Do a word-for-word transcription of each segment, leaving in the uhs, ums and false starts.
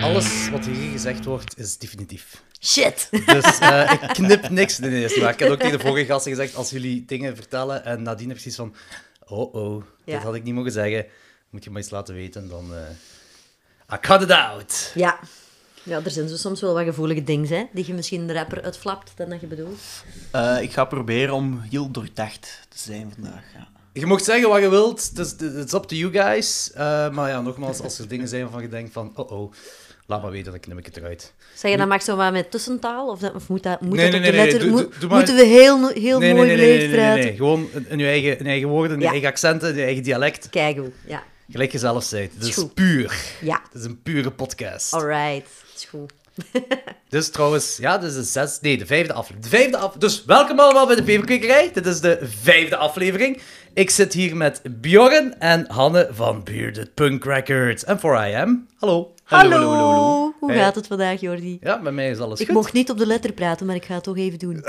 alles wat hier gezegd wordt, is definitief. Shit! Dus uh, ik knip niks. Nee, nee, is niet waar. Ik heb ook tegen de vorige gasten gezegd, als jullie dingen vertellen en nadien er precies van, oh oh, Ja. dit had ik niet mogen zeggen, moet je me iets laten weten, dan... Uh, I cut it out. Ja. Ja, er zijn zo soms wel wat gevoelige dingen, hè, die je misschien de rapper uitflapt, dan dat je bedoelt. Uh, ik ga proberen om heel doordacht te zijn vandaag, ja. Je mocht zeggen wat je wilt, het is it's up to you guys. Uh, maar ja, nogmaals, als er dingen zijn waarvan je denkt van, oh oh, laat maar weten, dan knip ik het eruit. Zeg je, dat mag zo wat met tussentaal? Of, dat, of moet dat, moet Nee, dat nee, op nee, de nee, letter... doe- moet- doe- doe maar- moeten we heel, heel Nee, mooi nee, nee, nee, beleefd nee, nee, praten? nee. Gewoon in, in, je eigen, in je eigen woorden, in je Ja. eigen accenten, in je eigen dialect. Kijk hoe, ja. Gelijk je zelf zei. Het is goed. puur. Ja, Het is een pure podcast. alright. Is goed. Dus trouwens, ja, dit is de zes... Nee, de vijfde aflevering. De vijfde af... Dus welkom allemaal bij de Peperkwekerij. Dit is de vijfde aflevering. Ik zit hier met Bjorn en Hanne van Bearded Punk Records. En for I am... Hallo. Hallo, hallo, hallo, hallo. hoe Hey. gaat het vandaag, Jordi? Ja, met mij is alles Ik goed. mocht niet op de letter praten, maar ik ga het toch even doen.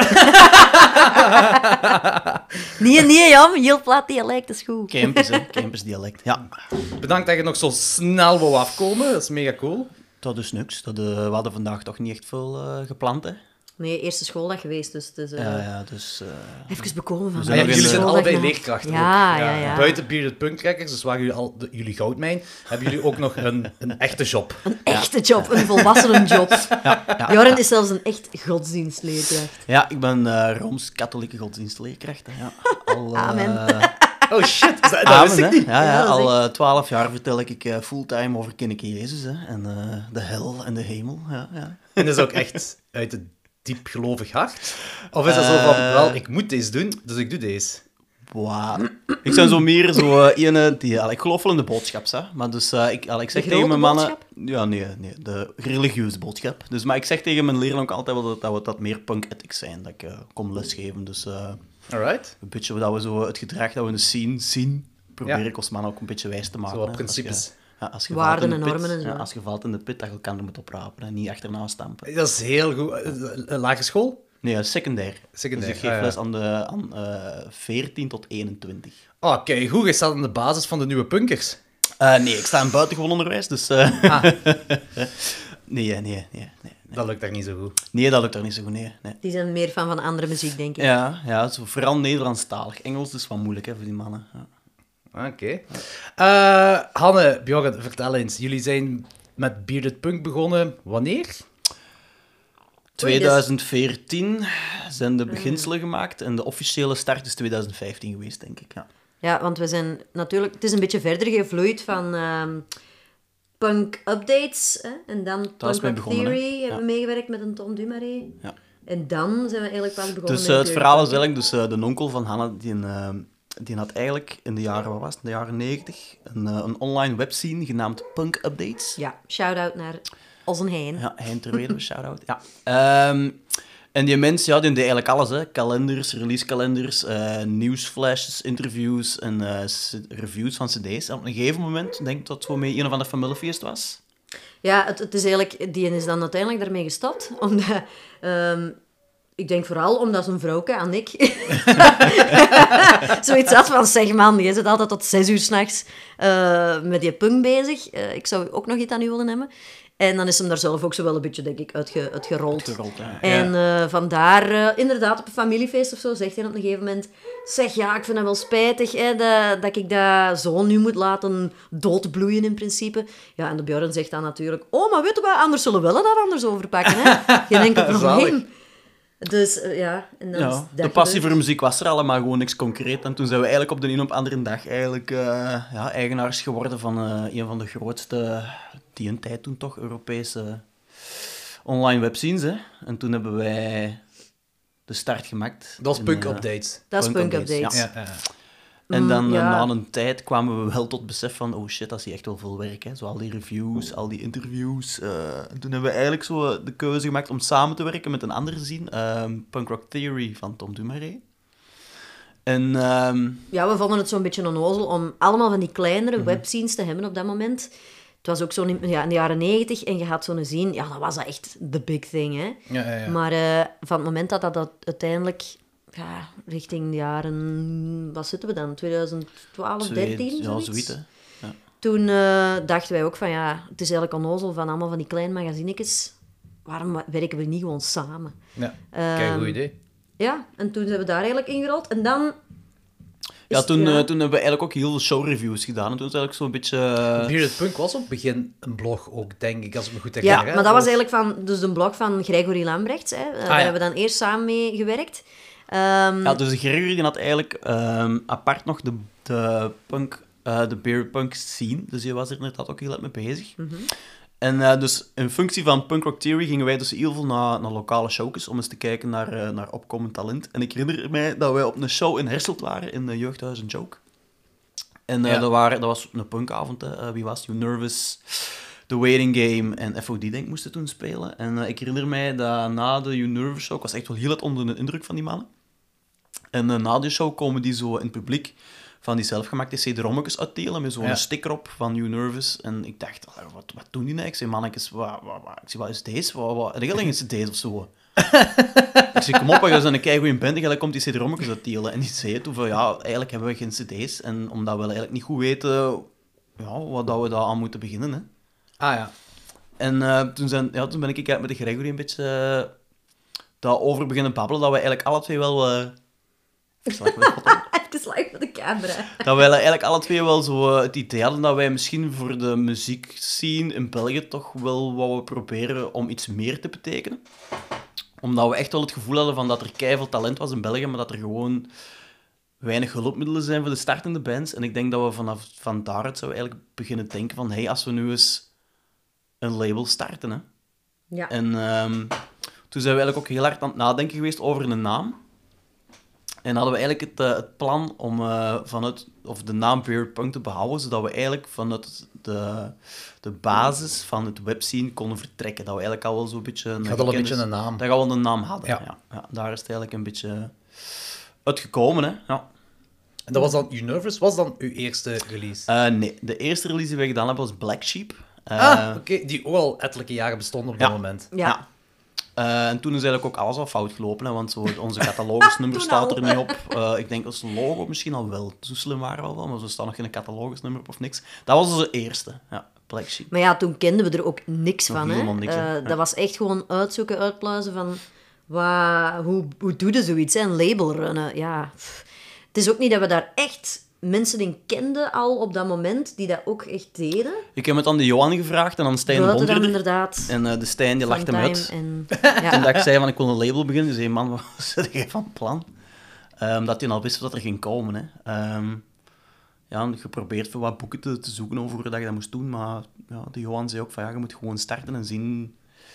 nee, nee, Jan, heel plat dialect, dat is goed. Campus, hè. Campus dialect. Ja, Bedankt dat je nog zo snel wou afkomen. Dat is mega cool. dat is niks. Dat, uh, we hadden vandaag toch niet echt veel uh, gepland, hè. Nee, eerste schooldag geweest, dus het is... eh, Ja, ja, dus... Uh, Even bekomen van We Ah, zijn ja, nog jullie in, zijn uh, allebei na. leerkrachten Ja, ook. ja, ja. Buiten Bearded Punk Records, dus waar jullie, al, de, jullie goudmijn, hebben jullie ook nog een, een echte job. Een echte job, een volwassenen job. ja, ja. Joren is zelfs een echt godsdienstleerkracht. Ja, ik ben uh, Rooms-katholieke godsdienstleerkracht, hè. Ja. Al, uh, Amen. Oh shit, dat, dat Amen, wist ik hè. niet. Ja, ja, Ja, dat is al uh, twaalf jaar vertel ik uh, fulltime over Kinneke Jezus, hè. En uh, de hel en de hemel, ja, ja. En dat is ook echt uit het diep gelovig hart? Of is dat zo van, Eh. wel, ik moet deze doen, dus ik doe deze? Wow. Ik ben zo meer zo uh, ene die... al, ik geloof wel in de boodschap, hè. Maar dus uh, ik, al, ik zeg De tegen grote mijn mannen... boodschap? Ja, nee, nee, de religieuze boodschap. Dus, maar ik zeg tegen mijn leerlingen ook altijd wel dat, dat we dat meer punk ethics zijn, dat ik uh, kom lesgeven. Dus uh, Alright. een beetje dat we zo het gedrag dat we in de scene zien, probeer Ja. ik ons mannen ook een beetje wijs te maken. Zo wat hè. principes. Als je, ja, als je Waarden valt in de en pit, normen en zo. ja, als je valt in de pit, dat je elkaar moet oprapen en niet achterna stampen. Dat is heel goed. Uh, Lagere school? Nee, uh, secundair. Secundair, Dus ik geef ah, ja. les aan, de, aan uh, veertien tot eenentwintig. Oh, oké, goed. Je staat aan de basis van de nieuwe punkers. Uh, nee, ik sta in buitengewoon onderwijs, dus... Uh... Ah. nee, nee, nee, nee. Nee, Dat lukt daar niet zo goed. nee, dat lukt er niet zo goed, nee. nee. Die zijn meer fan van andere muziek, denk ik. Ja, ja zo, vooral Nederlandstalig. Engels is wat moeilijk hè, voor die mannen. Ja. Oké. Okay. Uh, Hanne, Bjorn, vertel eens. Jullie zijn met Bearded Punk begonnen. Wanneer? twintig veertien zijn de beginselen gemaakt en de officiële start is twintig vijftien geweest, denk ik. Ja. Ja, want we zijn natuurlijk... Het is een beetje verder gevloeid van ehm, punk updates. Hè? En dan is Punk mee Rock begonnen, hè. Theory hebben we Ja. meegewerkt met een Tom Dumoulin. Ja. En dan zijn we eigenlijk pas begonnen Dus met uh, het Pure verhaal is Punk. eigenlijk, dus, uh, de onkel van Hanna, die, uh, die had eigenlijk in de jaren, wat was het, in de jaren negentig, een, uh, een online webscene genaamd Punk Updates. Ja, shout-out naar Ossenheijn. Ja, Hein ter Weduwe, shout-out. Ja. Um, en die mensen, ja, die deed eigenlijk alles, hè. Kalenders, releasekalenders, uh, nieuwsflashes, interviews en uh, c- reviews van cd's. En op een gegeven moment, denk ik dat het zo mee een of ander familiefeest was. Ja, het, het is eigenlijk... Die is dan uiteindelijk daarmee gestopt, omdat... ehm, ik denk vooral omdat zijn vrouwke, Annick, zoiets had van, zeg man, je zit altijd tot zes uur s'nachts uh, met die punk bezig. Uh, ik zou ook nog iets aan u willen hebben. En dan is hem daar zelf ook zo wel een beetje, denk ik, uitge, uitgerold. Uitgerold, ja. En uh, vandaar, uh, inderdaad, op een familiefeest of zo, zegt hij op een gegeven moment... Zeg, ja, ik vind het wel spijtig hè, dat, dat ik dat zo nu moet laten doodbloeien in principe. Ja, en de Björn zegt dan natuurlijk... Oh, maar weet je wat, anders zullen we wel dat anders overpakken, hè? Geen enkel Zalig. probleem. Dus uh, ja, en dan is Ja, dat de passie gebeurd. voor muziek was er al, maar gewoon niks concreet. En toen zijn we eigenlijk op de een op andere dag eigenlijk, uh, ja, eigenaars geworden van uh, een van de grootste, die een tijd toen toch, Europese online webscenes. Hè. En toen hebben wij de start gemaakt. Dat was in, Punk uh, Updates. Dat is Punk Updates, Updates. ja. Ja, ja. En dan Mm, uh, ja. na een tijd kwamen we wel tot besef van, oh shit, dat is hier echt wel veel werk. Hè. Zo al die reviews, al die interviews. Uh, en toen hebben we eigenlijk zo de keuze gemaakt om samen te werken met een andere zin, um, Punk Rock Theory van Tom Dumoulin. En um, Ja, we vonden het zo'n beetje onnozel om allemaal van die kleinere Mhm. webscenes te hebben op dat moment. Het was ook zo in, ja, in de jaren negentig en je had zo'n zien, ja, dat was dat echt the big thing, hè. Ja, ja, ja. Maar uh, van het moment dat dat, dat uiteindelijk ja, richting de jaren, wat zitten we dan, twintig twaalf, twee- dertien, ja, zoiets? zoiets. Hè. Ja. toen uh, dachten wij ook van, ja, het is eigenlijk onnozel van allemaal van die kleine magazinetjes. Waarom werken we niet gewoon samen? Ja, kijk, goed idee. Ja, en toen zijn we daar eigenlijk ingerold. En dan... Ja, toen, ja. Uh, toen hebben we eigenlijk ook heel veel showreviews gedaan. En toen was eigenlijk zo'n beetje... Uh... Bearded Punk was op het begin een blog ook, denk ik, als ik me goed herinner. Ja, maar dat was eigenlijk van, dus de blog van Gregory Lambrechts. Hè. Uh, ah, daar ja. hebben we dan eerst samen mee gewerkt. Um... Ja, dus Gregory die had eigenlijk um, apart nog de, de, punk, uh, de Bearded Punk scene. Dus je was er inderdaad ook heel erg mee bezig. Mm-hmm. En uh, dus in functie van Punk Rock Theory gingen wij dus heel veel naar, naar lokale showjes om eens te kijken naar, uh, naar opkomend talent. En ik herinner mij dat wij op een show in Herselt waren, in de Jeugdhuis een Joke. En uh, ja. dat, waren, dat was een punkavond. Uh, wie was You Nervous, The Waiting Game en F O D, denk ik, moesten toen spelen. En uh, ik herinner mij dat na de You Nervous show, ik was echt wel heel erg onder de indruk van die mannen. En uh, na die show komen die zo in het publiek van die zelfgemaakte C D-rommetjes uitdelen met zo'n ja. sticker op van You Nervous. En ik dacht, wat, wat doen die nou? Ik zei, mannetjes, wat, wat, wat, ik zei, wat is deze? Wat, wat, heb je al eens cd's of zo? Ik zei, kom op, als je een keigoeie band en dan komt die C D-rommetjes uitdelen. En die zei toen van, ja, eigenlijk hebben we geen cd's. En omdat we eigenlijk niet goed weten ja, wat dat we daar aan moeten beginnen. Hè. Ah ja. En uh, toen, zijn, ja, toen ben ik met de Gregory een beetje uh, daarover beginnen babbelen, dat we eigenlijk alle twee wel... Uh, Even live met de camera. Dat wij eigenlijk alle twee wel zo uh, het idee hadden dat wij misschien voor de muziekscene in België toch wel wouden proberen om iets meer te betekenen. Omdat we echt wel het gevoel hadden van dat er keiveel talent was in België, maar dat er gewoon weinig hulpmiddelen zijn voor de startende bands. En ik denk dat we vanaf van daaruit zouden eigenlijk beginnen denken van, hey, als we nu eens een label starten, hè. Ja. En um, toen zijn we eigenlijk ook heel hard aan het nadenken geweest over een naam. En hadden we eigenlijk het, uh, het plan om uh, vanuit, of de naam Bearded Punk te behouden, zodat we eigenlijk vanuit de, de basis van het webscene konden vertrekken. Dat we eigenlijk al wel zo'n beetje... Het had al een beetje een naam. Dat we al een naam hadden, ja. Ja. Ja, daar is het eigenlijk een beetje uitgekomen, hè. Ja. En dat was dan, You Nervous, was dan uw eerste release? Uh, nee, de eerste release die we gedaan hebben was Black Sheep. Uh, ah, oké, okay. Die ook al ettelijke jaren bestond op ja. dat moment. Ja. ja. Uh, en toen is eigenlijk ook alles al fout gelopen, hè, want zo, onze catalogusnummer staat er niet op. Uh, ik denk ons logo misschien al wel. Zo slim waren we wel, maar er staat nog geen catalogusnummer op of niks. Dat was onze eerste, ja, Black Sheep. Maar ja, toen kenden we er ook niks nog van. Helemaal hè? niks, uh, hè? Ja. Dat was echt gewoon uitzoeken, uitpluizen van... Wat, hoe, hoe doe je zoiets, hè? Een label runnen? Ja. Het is ook niet dat we daar echt mensen in kenden al op dat moment, die dat ook echt deden. Ik heb het aan de Johan gevraagd en aan Stijn de Bondridder. inderdaad. En uh, de Stijn die lachte me uit. En, ja. Toen dat ik zei van ik wil een label beginnen, die zei man, wat zit jij van plan? Uh, omdat hij al wist dat er ging komen. Hè. Um, ja, geprobeerd voor wat boeken te, te zoeken over hoe dat je dat moest doen, maar ja, de Johan zei ook van ja, je moet gewoon starten en zien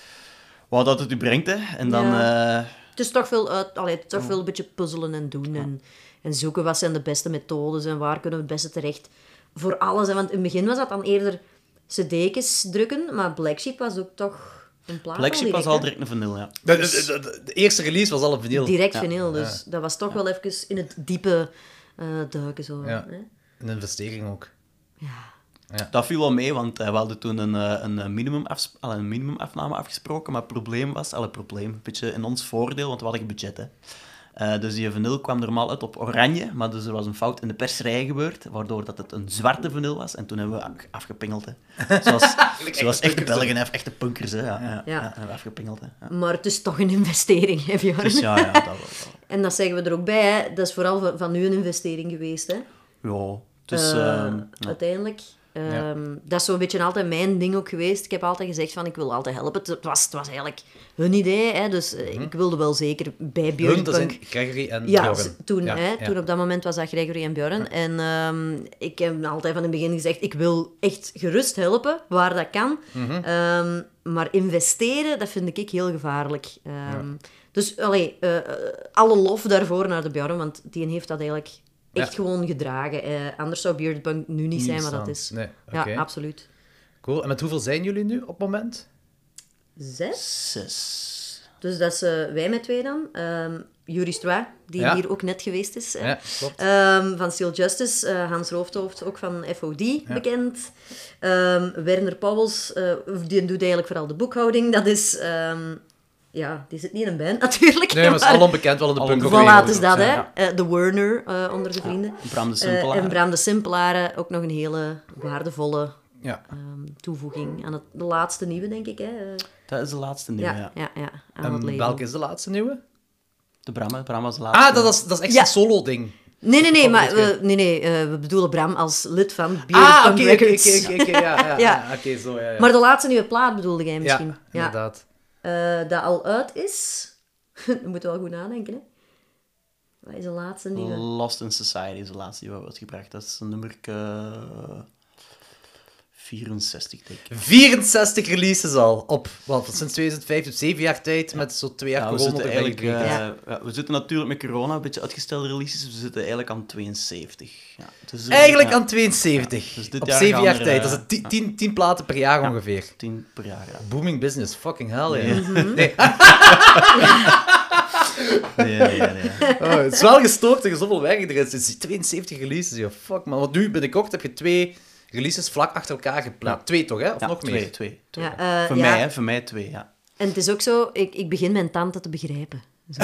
wat dat het u brengt. Hè. En dan... Ja. Uh... Het is toch veel, uit, allee, het is toch veel een beetje puzzelen en doen Ja. en, en zoeken wat zijn de beste methodes en waar kunnen we het beste terecht voor alles. Hè. Want in het begin was dat dan eerder cd'tjes drukken, maar Black Sheep was ook toch een plaat. Black Sheep was al direct een vinyl, ja. De, de, de, de eerste release was al een vinyl. Direct Ja. vinyl, dus Ja. dat was toch wel even in het diepe uh, duiken. Zo, Ja. hè. Een investering ook. Ja. Ja. Dat viel wel mee, want uh, we hadden toen een, uh, een, minimumafs- al een minimumafname afgesproken, maar het probleem was, al het probleem, een beetje in ons voordeel, want we hadden budget, hè. Uh, dus die vinyl kwam normaal uit op oranje, maar dus er was een fout in de perserij gebeurd, waardoor dat het een zwarte vinyl was, en toen hebben we af- afgepingeld, hè. Zoals, zoals echte Belgen, hè, echte punkers, hè. Ja, ja, ja. Ja. ja hebben we afgepingeld, hè. Ja. Maar het is toch een investering, hè, Björn? Dus ja, ja, dat wel. wel. En dat zeggen we er ook bij, hè. Dat is vooral van, van u een investering geweest, hè. Ja, dus... Uh, uh, ja. Uiteindelijk. Um, Ja. Dat is zo'n beetje altijd mijn ding ook geweest. Ik heb altijd gezegd van, ik wil altijd helpen. Het was, het was eigenlijk hun idee, hè. Dus uh, ik wilde wel zeker bij Hun, Bearded dat Punk... zijn Gregory en Ja, Bjorn. s- toen, Ja, hè, ja. toen op dat moment was dat Gregory en Björn. En um, ik heb altijd van in het begin gezegd, ik wil echt gerust helpen, waar dat kan. Mhm. Um, maar investeren, dat vind ik heel gevaarlijk. Um, Dus allee, uh, uh, alle lof daarvoor naar de Björn, want die heeft dat eigenlijk echt Ja. gewoon gedragen. Uh, anders zou Bearded Punk nu niet zijn wat dat staan. is. Nee, oké. Ja, absoluut. Cool. En met hoeveel zijn jullie nu op het moment? Zes. Zes. Dus dat is uh, wij met twee dan. Um, Yuri Stroy, die Ja. hier ook net geweest is. hè. Ja, klopt. Um, van Steel Justice, uh, Hans Roofdhoofd, ook van F O D bekend. Um, Werner Pauwels, uh, die doet eigenlijk vooral de boekhouding. Dat is um, ja, die zit niet in een band natuurlijk. Nee, maar het is al onbekend wel in de Al punk. Voilà, is dat, hè. Ja. Uh, de Werner uh, onder de vrienden. Bram de Uh, Simpelaar. en Bram de Simpelaren, ook nog een hele waardevolle Ja. um, toevoeging aan het, de laatste nieuwe, denk ik. Hè. Uh, Dat is de laatste nieuwe, ja, ja. ja, ja, aan En het label. welke is de laatste nieuwe? De Bram, hè. Bram was de laatste. Ah, dat is, dat is echt Ja. een solo-ding. Nee, nee, nee, Oh, maar oké. we, nee, nee, uh, we bedoelen Bram als lid van Beer Ah, Punk oké, oké, Records. oké, oké, ja, ja, ja. Ja. Oké, zo, ja, ja. Maar de laatste nieuwe plaat bedoelde jij misschien? Ja, inderdaad. Uh, dat al uit is. Dan moeten we wel goed nadenken, hè. Wat is de laatste nieuwe? Lost in Society is de laatste die we hebben uitgebracht. Dat is een nummer uh, vierenzestig, denk ik. vierenzestig releases al. Op, wat, sinds tweeduizend vijf, dus zeven jaar tijd, met zo twee jaar Ja, we, corona zitten erbij eigenlijk, gekregen. uh, ja, we zitten natuurlijk met corona een beetje uitgestelde releases. We zitten eigenlijk aan tweeënzeventig. Ja, dus, Eigenlijk ja, aan tweeënzeventig. Ja, dus dit op jaar zeven gaan jaar er, tijd. uh, Dat is het tien, ja. tien, tien platen per jaar Ja. ongeveer. tien per jaar, ja. Booming business, fucking hell, ja. Nee. Mhm. Nee. Nee, nee, nee. Oh, het is wel gestoord dat je zoveel werk erin is. Het is tweeënzeventig releases, joh. Fuck, man. Want nu binnenkort heb je twee releases vlak achter elkaar gepland. Ja. Twee toch, hè? Of Ja, nog twee, meer? twee. twee. Ja, uh, voor ja. mij, hè. Voor mij twee, ja. En het is ook zo, ik, ik begin mijn tante te begrijpen. Zo.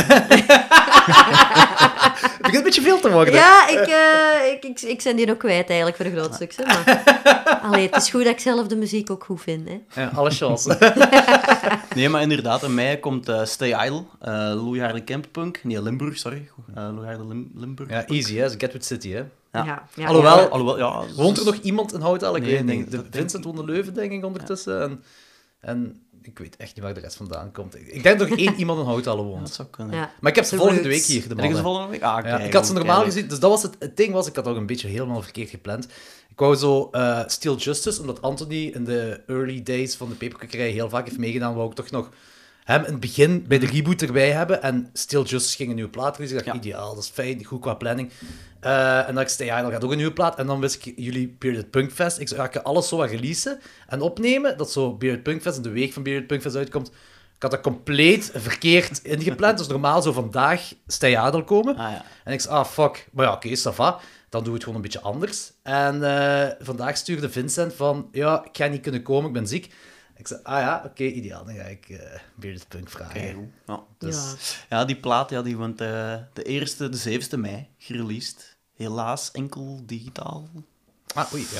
Het begint een beetje veel te worden. Ja, ik, uh, ik, ik, ik ben die ook kwijt eigenlijk voor een groot stuk. Hè, maar... Allee, het is goed dat ik zelf de muziek ook goed vind. Hè. Ja, alle chance. Nee, maar inderdaad, in mei komt uh, Stay Idle, uh, Loeiharde Camppunk. Nee, Limburg, sorry. Uh, Loeiharde Lim Limburg. Ja, easy, hè. Gatwood City, hè. Ja. Ja, ja, Alhoewel- ja. Alhoewel, ja. Woont er nog iemand in Houthal? Ik Nee, weet het nee, niet. De dat denk Vincent ik. woont in Leuven, denk ik, ondertussen. En, en ik weet echt niet waar de rest vandaan komt. Ik denk dat er één iemand in Houthal Ja, woont. dat zou kunnen. Ja. Maar ik heb ze De volgende roots. week hier, de Heb je ze mannen. volgende week? Ah, Ja, kijk, ik had ze oké. normaal gezien, dus dat was het, het ding was, ik had ook een beetje helemaal verkeerd gepland. Ik wou zo uh, Steel Justice, omdat Anthony in de early days van de peperkwekerij heel vaak heeft meegedaan, wou ik toch nog hem in het begin bij de reboot erbij hebben. En Steel Justice ging een nieuwe plaat releasen. Ik dacht, Ja. ideaal, dat is fijn, goed qua planning. Uh, en dan dacht ik, Stay Idle gaat ook een nieuwe plaat. En dan wist ik, jullie Bearded Punk Fest. Ik zou ga alles zo wat releasen en opnemen, dat zo Bearded Punk Fest en de week van Bearded Punk Fest uitkomt. Ik had dat compleet verkeerd ingepland. Dus normaal zou vandaag Stay Idle komen. Ah, ja. En ik zei, ah, fuck. Maar ja, oké, okay, ça va. Dan doen we het gewoon een beetje anders. En uh, vandaag stuurde Vincent van, ja, ik ga niet kunnen komen, ik ben ziek. Ik zei, ah ja, oké, okay, ideaal. Dan ga ik uh, Bearded Punk vragen. Kijk, goed. Ja. Dus, Ja. Ja, die plaat ja, die wordt uh, de eerste, de zevende mei gereleased. Helaas enkel digitaal. Ah, oei, ja.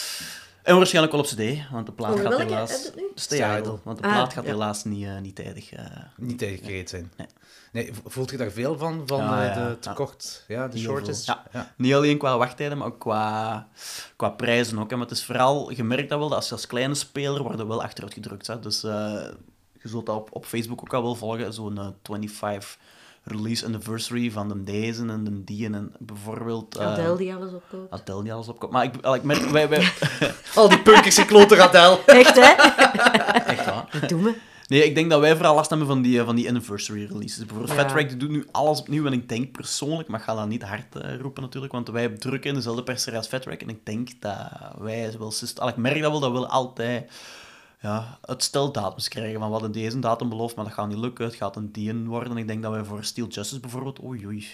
En waarschijnlijk wel op cd, want de plaat Oh, gaat welke helaas... heb je het nu? Stay Stay Idle, Idle. want de Ah, plaat gaat ja. helaas niet, uh, niet tijdig... Uh, Niet tegengereed zijn. Nee. Nee, voelt je daar veel van, van Ja, uh, ja, de tekort, ja, de Heel shortage? veel. Ja. Niet alleen qua wachttijden, maar ook qua, qua prijzen ook. Hè. Maar het is vooral, je merkt dat wel, dat als je als kleine speler wordt er wel achteruit gedrukt. Hè. Dus uh, je zult dat op, op Facebook ook al wel volgen, zo'n uh, eenentwintig release anniversary van de deze en de die en bijvoorbeeld... Uh, Adele die alles opkoopt. Adele die alles opkomt. Maar ik, ik merk, wij... wij Al die punkerse klote Adele. Echt, hè? echt waar. Dat doen we. Nee, ik denk dat wij vooral last hebben van die, van die anniversary releases. Bijvoorbeeld Ja. Fat Wreck die doet nu alles opnieuw en ik denk persoonlijk, maar ik ga dat niet hard uh, roepen natuurlijk, want wij drukken in dezelfde perserij als Fat Wreck en ik denk dat wij wel... Al, ik merk dat wel, dat we altijd ja, uitsteldatums krijgen van wat in deze datum belooft, maar dat gaat niet lukken, het gaat een die worden. En ik denk dat wij voor Steel Justice bijvoorbeeld, oei oei,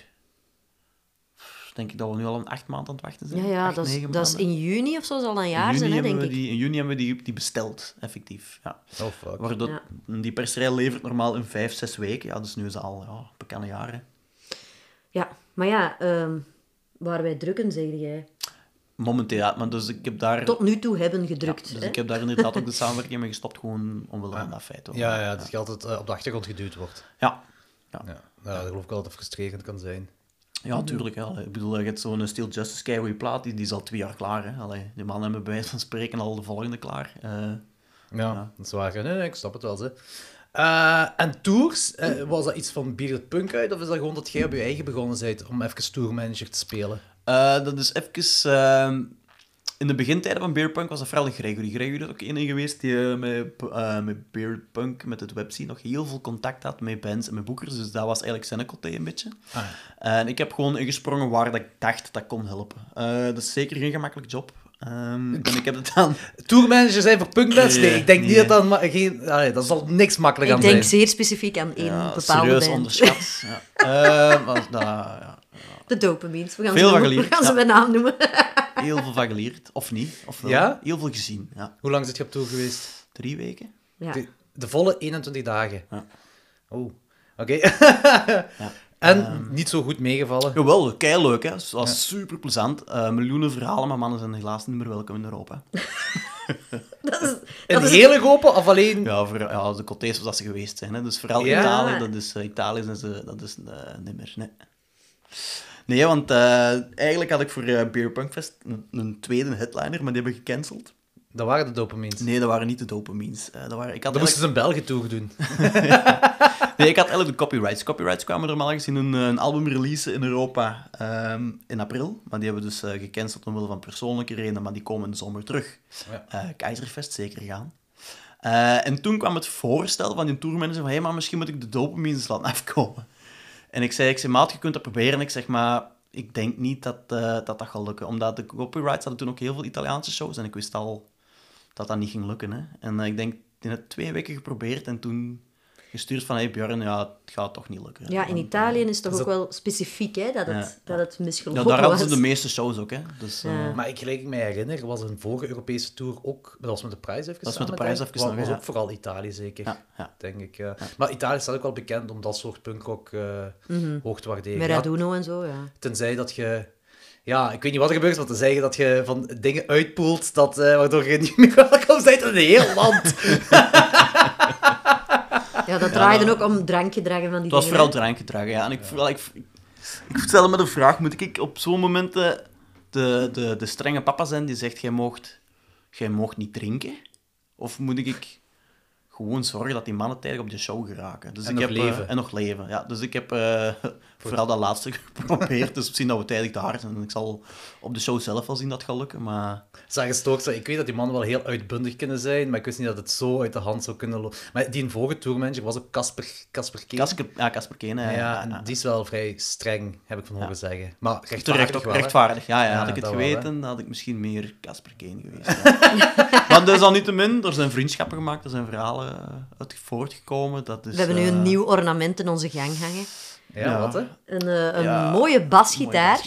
denk ik dat we nu al een acht maanden aan het wachten zijn. Ja, ja acht, dat, is, negen dat is maanden. in juni of zo zal dat een In jaar juni zijn, hè, hebben denk we ik. die, in juni hebben we die, die besteld, effectief. Ja. Oh, fuck. Waardoor Ja. die perserij levert normaal in vijf, zes weken. Ja, dus nu is het al ja, bekende jaren. Ja, maar ja, ehm, waar wij drukken, zeg jij. Momenteel, ja. Maar dus ik heb daar... Tot nu toe hebben ja, gedrukt. dus hè? ik heb daar inderdaad ook de samenwerking mee gestopt, gewoon omwille van dat feit. Hoor. Ja, ja, dat je altijd uh, op de achtergrond geduwd wordt. Ja. Ja, ja dat geloof ik altijd frustrerend kan zijn. Ja, tuurlijk. Ja. Ik bedoel, je hebt zo'n Steel Justice keigoeie plaat, die, die is al twee jaar klaar. Hè. Allee, die mannen hebben bij wijze van spreken al de volgende klaar. Uh, Ja, Ja. dat is waar. Nee, nee, ik snap het wel. Hè. Uh, en tours, uh, was dat iets van Bearded Punk uit, of is dat gewoon dat jij op je eigen begonnen bent om even tourmanager te spelen? Uh, dat is even... Uh, in de begintijden van Bearded Punk was dat vooral de Gregory. Gregory is ook een geweest die uh, met, uh, met Bearded Punk, met het website, nog heel veel contact had met bands en met boekers. Dus dat was eigenlijk zijn côté een beetje. Ah, En ik heb gewoon ingesprongen waar dat ik dacht dat kon helpen. Uh, dat is zeker geen gemakkelijk job. Um, en ik heb het dan... Tourmanager zijn voor punkbands? Nee, Nee, ik denk nee. niet dat dat... ma- geen, allee, dat zal niks makkelijk Ik aan denk zijn. zeer specifiek aan één Ja, bepaalde serieus band. onderschat. Ja. Uh, maar, nou, ja. De Dopamines. We gaan Veel ze, van noemen- geleerd, we gaan ze ja. bij naam noemen. Heel veel van geleerd. Of niet. Of wel. Ja? Heel veel gezien. Ja. Hoe lang zit je op tour geweest? Drie weken. Ja. De, de volle eenentwintig dagen. Ja. Oh, oké. Ja. En Ehm, niet zo goed meegevallen. Jawel, keileuk, hè. Het was super plezant. Uh, miljoenen verhalen, maar mannen zijn helaas niet meer welkom in Europa. Dat is, In dat is- heel Europa of alleen... Ja, voor, ja de cotés was dat ze geweest zijn. Hè. Dus vooral Ja. Italië, dat is, uh, Italië zijn ze, dat is uh, niet meer. Nee, nee want uh, eigenlijk had ik voor uh, Beer Punk Fest een, een tweede headliner, maar die hebben gecanceld. Dat waren de dopamines. Nee, dat waren niet de dopamines. Uh, dat waren, ik had Dan moesten ze een Belgen tour doen. Nee, ik had eigenlijk de copyrights. Copyrights kwamen er normaal gezien een, een album release in Europa um, in april. Maar die hebben we dus uh, gecanceld omwille van persoonlijke redenen, maar die komen in de zomer terug. Ja. Uh, Keizerfest, zeker gaan. Uh, en toen kwam het voorstel van die tourmanager van, hé, hey, maar misschien moet ik de dopamines laten afkomen. En ik zei, ik zei, maat, je kunt dat proberen. En ik zeg, maar ik denk niet dat, uh, dat dat gaat lukken. Omdat de copyrights hadden toen ook heel veel Italiaanse shows en ik wist al dat dat niet ging lukken. Hè. En uh, ik denk, ik heb twee weken geprobeerd en toen gestuurd van, hey Björn, ja, het gaat toch niet lukken. Hè. Ja, in Italië is het toch is ook dat... wel specifiek, hè, dat het, Ja. dat het Ja, misgelopen daar hadden ze was. de meeste shows ook, hè. Dus, uh, Ja. Maar ik, gelijk ik mij herinner, was een vorige Europese tour ook... Dat was met de prijs even Dat was met de samen, prijs denk ik. even was, nog, was ja. ook vooral Italië, zeker. Ja, ja. Denk ik. Ja. Maar Italië staat ook wel bekend om dat soort punkrock uh, Mm-hmm. hoog te waarderen. Met Ja, Raduno en zo, ja. tenzij dat je... Ja, ik weet niet wat er gebeurt, maar tenzij je dat je van dingen uitpoelt, dat, uh, waardoor je niet meer welkom bent in een heel land. Ja, dat draaide Ja, ook om drankgedragen van die Het was dingen, vooral hè. drankgedragen, ja. En ik, ja. ik, ik, ik stelde me de vraag, moet ik op zo'n momenten de, de, de strenge papa zijn die zegt, jij moogt, jij moogt niet drinken? Of moet ik gewoon zorgen dat die mannen tijdig op de show geraken? Dus En ik nog heb, leven. Uh, en nog leven, ja. Dus ik heb uh, vooral dat laatste geprobeerd. Dus misschien dat we tijdig te hard zijn. En ik zal op de show zelf wel zien dat het gaat lukken, maar... Zeg gestoord, ik weet dat die mannen wel heel uitbundig kunnen zijn, maar ik wist niet dat het zo uit de hand zou kunnen lopen. Maar die vorige tourmanager was ook Casper Casper Keen. Kasper, ja, Casper Keen, Ja, ja. ja, ja, ja. die is wel vrij streng, heb ik van horen Ja. zeggen. Maar rechtvaardig Terecht ook, wel, hè. rechtvaardig. Ja, ja, Ja, had ik het dat wel, geweten, dan had ik misschien meer Casper Keen geweest. Ja. Maar dus al niet te min, er zijn vriendschappen gemaakt, er zijn verhalen uit voortgekomen. Dat is, We hebben nu een uh, nieuw ornament in onze gang hangen. Ja, Ja. wat hè? Een, uh, een Ja, mooie basgitaar.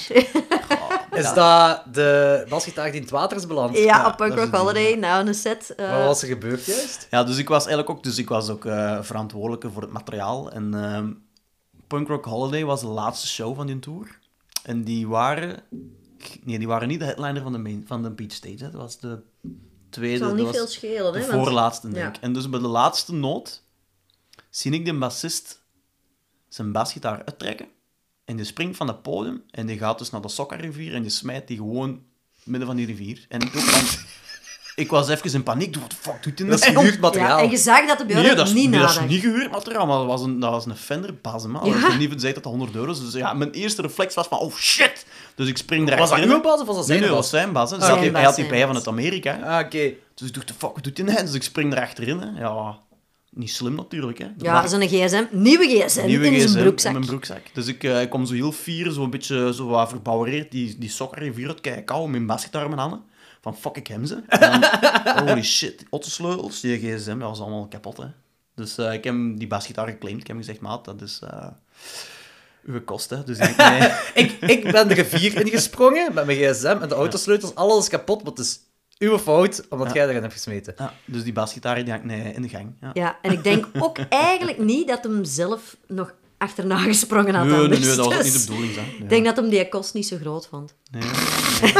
Is ja. dat de basgitaar die in het water is beland? Ja, Ja, op Punk dat is Rock het Holiday, ding, nou een set. uh, Wat was er gebeurd juist? Ja, dus ik was eigenlijk ook, dus ik was ook uh, verantwoordelijke voor het materiaal. En uh, Punk Rock Holiday was de laatste show van die tour. En die waren... Nee, die waren niet de headliner van de, main, van de beach stage. Hè. Dat was de tweede... Het zal dat niet was veel schelen, de hè? want- voorlaatste, denk ja. ik. En dus bij de laatste noot zie ik de bassist zijn basgitaar uittrekken. En die springt van het podium en die gaat dus naar de Sokka-rivier en die smijt die gewoon midden van die rivier. En ik, ook van, ik was even in paniek. Wat de fuck doet hij Dat is nou? gehuurd materiaal. Ja, en je zag dat de Björn Nee, dat is niet nee, dat is nadacht. niet gehuurd materiaal, maar dat was een, dat was een Fender bas, man. Ja. Dat is niet gezegd dat dat honderd euro is. Dus ja, mijn eerste reflex was van, oh shit! Dus ik spring Was dat erin. uw bas of was dat Nee, zijn nee, dat bas? was zijn bas. Hè. Dus Zijn hij, bas, hij had die zijn bij bas. vanuit Amerika. Ah, oké. Dus ik dacht, de fuck, wat doet hij nou? Dus ik spring erachterin. Hè. Ja, niet slim natuurlijk. Hè. Ja, Maar- zo'n gsm. Nieuwe gsm Nieuwe in gsm zijn broekzak. in mijn broekzak. Dus ik, uh, ik kom zo heel fier, zo een beetje zo wat verbouwereerd, die, die Sokka-rivier uit kijken, met mijn basgitaar in mijn handen. Van, fuck, ik hem ze. En dan, holy shit, autosleutels, die gsm, dat was allemaal kapot, hè. Dus uh, ik heb die basgitaar geclaimd. Ik heb gezegd, maat, dat is uh, uw kost, hè. Dus ik, nee. ik, ik ben de rivier ingesprongen met mijn gsm en de autosleutels, alles is kapot, maar het is uw fout, omdat Ja. jij erin hebt gesmeten. Ja, dus die basgitaar die hangt nee, in de gang. Ja. Ja, en ik denk ook eigenlijk niet dat hem zelf nog achterna gesprongen had. Nee, nee, anders. nee, dat was ook Dus niet de bedoeling. Hè. Ja. Ik denk dat hem die kost niet zo groot vond. Nee, nee.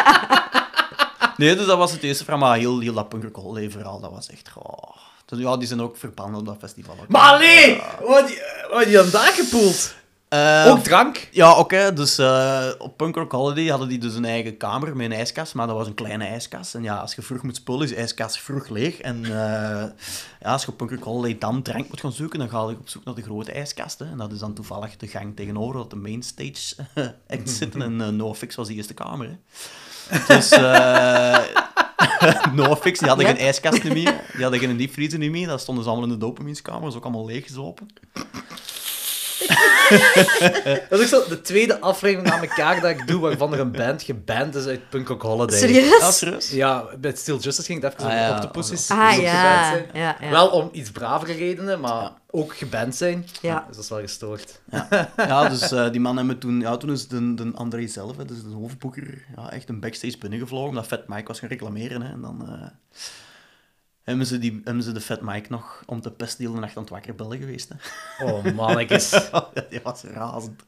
Nee, dus dat was het eerste van, maar heel, heel dat Punk Rock Holiday verhaal, dat was echt... Oh. Dus, ja, die zijn ook verpand op dat festival. Ook. Maar allee! Wat die, wat die dan daar gepoeld? Uh, Ook drank? Ja, oké. Okay, dus uh, op Punk Rock Holiday hadden die dus een eigen kamer met een ijskast, maar dat was een kleine ijskast. En ja, als je vroeg moet spullen, is de ijskast vroeg leeg. En uh, ja, als je op Punk Rock Holiday dan drank moet gaan zoeken, dan ga je op zoek naar de grote ijskast. Hè. En dat is dan toevallig de gang tegenover, dat de mainstage uh, act zitten. En uh, NoFX was de eerste kamer. Hè. Dus... Uh, NoFX, die hadden Yep. geen ijskast niet meer. Die hadden geen diepvriezer niet meer. Dat stonden ze allemaal in de dopamineskamer. Dat is ook allemaal leeggezopen. Dat is ook zo de tweede aflevering na elkaar dat ik doe waarvan er een band geband is uit Punk Rock Holiday. Serieus? Ja, serieus? Ja, bij Still Justice ging het even Ah, over ja. Octopuses. Ah, die ook ja. geband zijn. Ja, ja. Wel om iets bravere redenen, maar Ja. ook geband zijn. Ja. Dus dat is wel gestoord. Ja, dus uh, die man hebben toen... Ja, toen is de, de André zelf, hè, dus de hoofdboeker, ja, echt een backstage binnengevlogen, omdat Fat Mike was gaan reclameren. Hè, en dan... Uh, Hebben ze, die, hebben ze de Fat Mike nog om te pesten de hele nacht aan het wakker bellen geweest? Hè? Oh, mannetjes. Die was razend.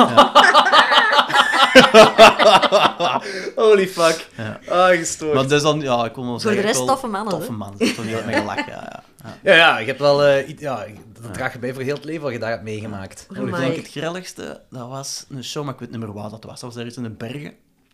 Holy fuck. Ja. Ah, gestoord. Maar dus dan, ja, ik kon wel Voor zeggen... de rest wel toffe mannen, Toffe hè? man. Dat is toch heel mee gelachen, ja. ja. ja. Ja, ja, je hebt wel... eh, iets- ja, dat draag je bij voor heel het leven wat je daar hebt meegemaakt. En ik Amai. denk het grilligste, dat was een show, maar ik weet niet meer waar dat was. Dat was ergens in de bergen.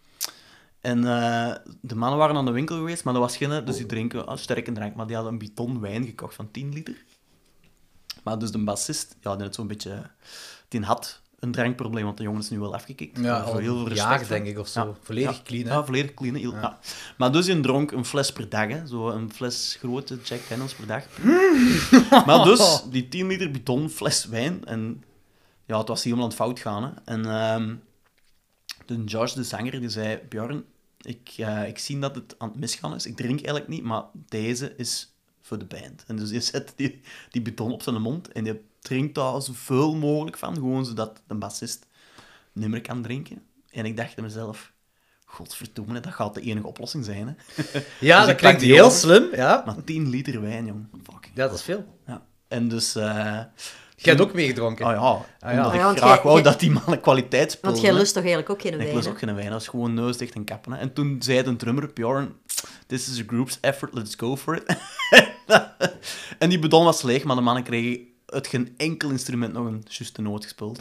En eh, de mannen waren aan de winkel geweest, maar dat was geen... Dus die drinken oh, sterke drank, maar die hadden een bidon wijn gekocht van tien liter. Maar dus de bassist, ja, die had zo'n beetje... Die had een drankprobleem, want de jongen is nu wel afgekikt. Ja, Voor al heel veel een respect jaar, voor. denk ik, of zo. Ja. Volledig Ja. clean, hè? Ja, volledig clean. Heel, ja. Maar dus die dronk een fles per dag, hè. Zo een fles grote Jack Daniels per dag. Maar dus, die tien liter bidon fles wijn. En ja, het was helemaal aan het fout gaan, hè. En ehm de George, de zanger, die zei... Björn, ik, eh, ik zie dat het aan het misgaan is. Ik drink eigenlijk niet, maar deze is voor de band. En dus je zet die, die bidon op zijn mond en je drinkt daar zoveel mogelijk van, gewoon zodat de bassist niet meer kan drinken. En ik dacht bij mezelf, godverdomme, dat gaat de enige oplossing zijn, hè. Ja, Dus dat ik klinkt pak die heel over. slim, ja. Maar tien liter wijn, jong. Fuck. Ja, dat is veel. Ja. En dus... eh Jij hebt ook meegedronken. Oh ja, Ah, ja. omdat Ah, ik ja, want graag jij- wou jij- dat die mannen kwaliteit speelden. Want jij hè. lust toch eigenlijk ook geen Ik wijn, lust hè? ook geen wijn, dat is gewoon neus dicht en kappen. Hè. En toen zei de drummer, Bjorn, this is a group's effort, let's go for it. En die bidon was leeg, maar de mannen kregen uit geen enkel instrument nog een juiste noot gespeeld.